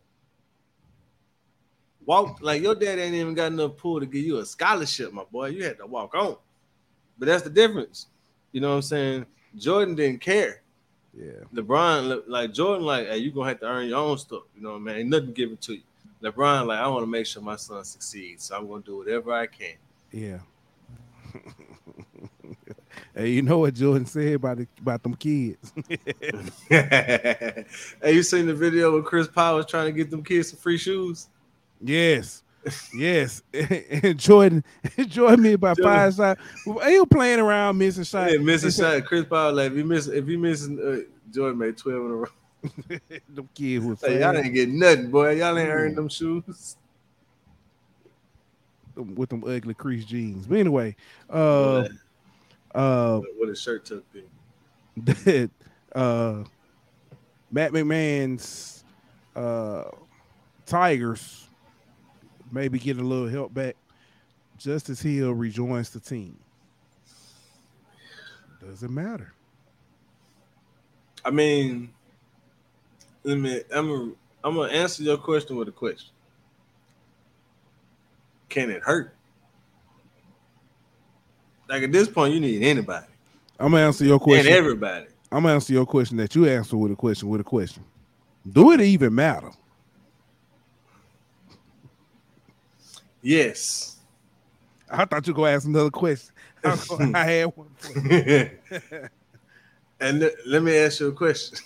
Walked like your dad ain't even got enough pull to give you a scholarship, my boy. You had to walk on. But that's the difference. You know what I'm saying? Jordan didn't care. Yeah. LeBron, like Jordan, like, hey, you're gonna have to earn your own stuff. You know what I mean? Ain't nothing given to you. LeBron, like, I want to make sure my son succeeds, so I'm gonna do whatever I can. Yeah. Hey, you know what Jordan said about the, about them kids? Hey, you seen the video where Chris Paul was trying to get them kids some free shoes? Yes, yes. And Jordan, Jordan me about Jordan. five shots. He was playing around, missing shots. Yeah, missing shot. Chris Paul, like if you miss, if you missing, uh, Jordan made twelve in a row. Them kids was Like, y'all ain't getting nothing, boy. Y'all ain't earned them shoes. with them ugly crease jeans. But anyway, uh, uh, what a shirt tucked in. that uh, Matt McMahon's uh, Tigers maybe getting a little help back. Justice Hill rejoins the team. Doesn't matter. I mean, let me. I'm. A, I'm gonna answer your question with a question. Can it hurt? Like at this point, you need anybody. I'm gonna answer your question. And everybody. I'm gonna answer your question that you answer with a question with a question. Do it even matter? Yes. I thought you were gonna ask another question. I, I had one. And th- let me ask you a question.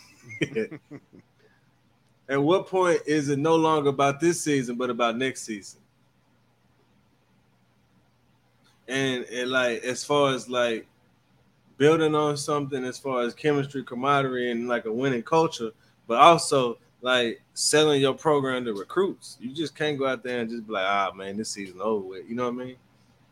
At what point is it no longer about this season, but about next season? And, and like as far as like building on something, as far as chemistry, camaraderie, and like a winning culture, but also like selling your program to recruits. You just can't go out there and just be like, ah, man, this season over with. You know what I mean?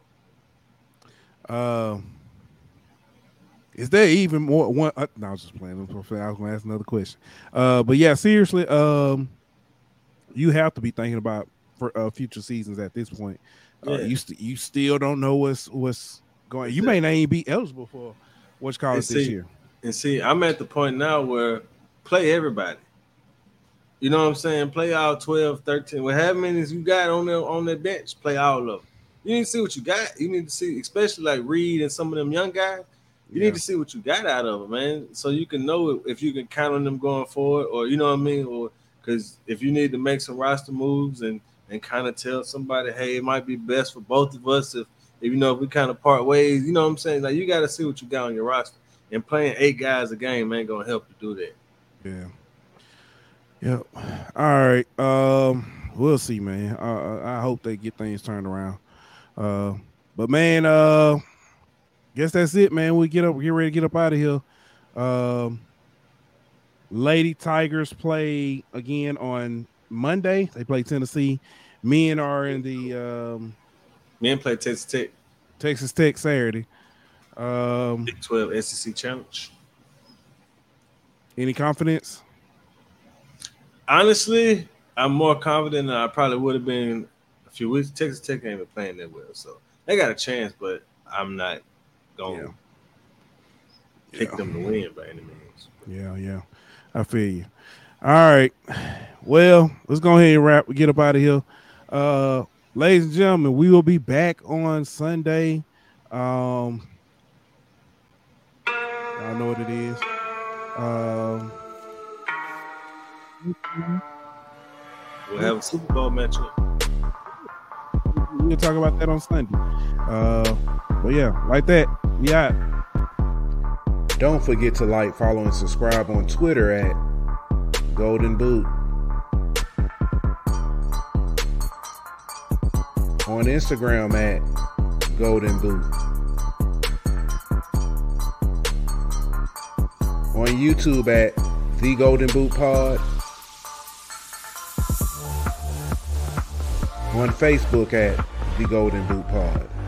Um, is there even more? One? Uh, no, I was just playing. I was going to ask another question. Uh, but yeah, seriously, um, you have to be thinking about for uh, future seasons at this point. Uh, Yeah. you st- you still don't know what's what's going. You may not even be eligible for what's called And this see- year. And see, I'm at the point now where play everybody. You know what I'm saying? Play all twelve, thirteen. Well, how many you got on the on that bench? Play all of them. You need to see what you got. You need to see, especially like Reed and some of them young guys. You Yeah. need to see what you got out of them, man, so you can know if you can count on them going forward, or you know what I mean, or because if you need to make some roster moves and and kind of tell somebody, hey, it might be best for both of us if, if you know if we kind of part ways. You know what I'm saying? Like you got to see what you got on your roster, and playing eight guys a game ain't gonna help you do that. Yeah. Yep. All right. Um, we'll see, man. Uh, I hope they get things turned around. Uh, but man, uh, guess that's it, man. We get up, get ready to get up out of here. Um, Lady Tigers play again on Monday. They play Tennessee. Men are in the um, Men play Texas Tech, Texas Tech Saturday. Um, Big twelve S E C Challenge. any confidence? Honestly, I'm more confident than I probably would have been a few weeks. Texas Tech ain't been playing that well, so they got a chance, but I'm not going to Yeah. pick Yeah. them to win by any means. Yeah, yeah. I feel you. All right. Well, let's go ahead and wrap. Get up out of here. Uh, ladies and gentlemen, we will be back on Sunday. Um, y'all know what it is. Um, We'll have a Super Bowl matchup. we'll talk about that on Sunday. Uh, but yeah, like that. We out. Don't forget to like, follow, and subscribe on Twitter at Golden Boot. On Instagram at Golden Boot. On YouTube at The Golden Boot Pod. On Facebook at The Golden Boot Pod.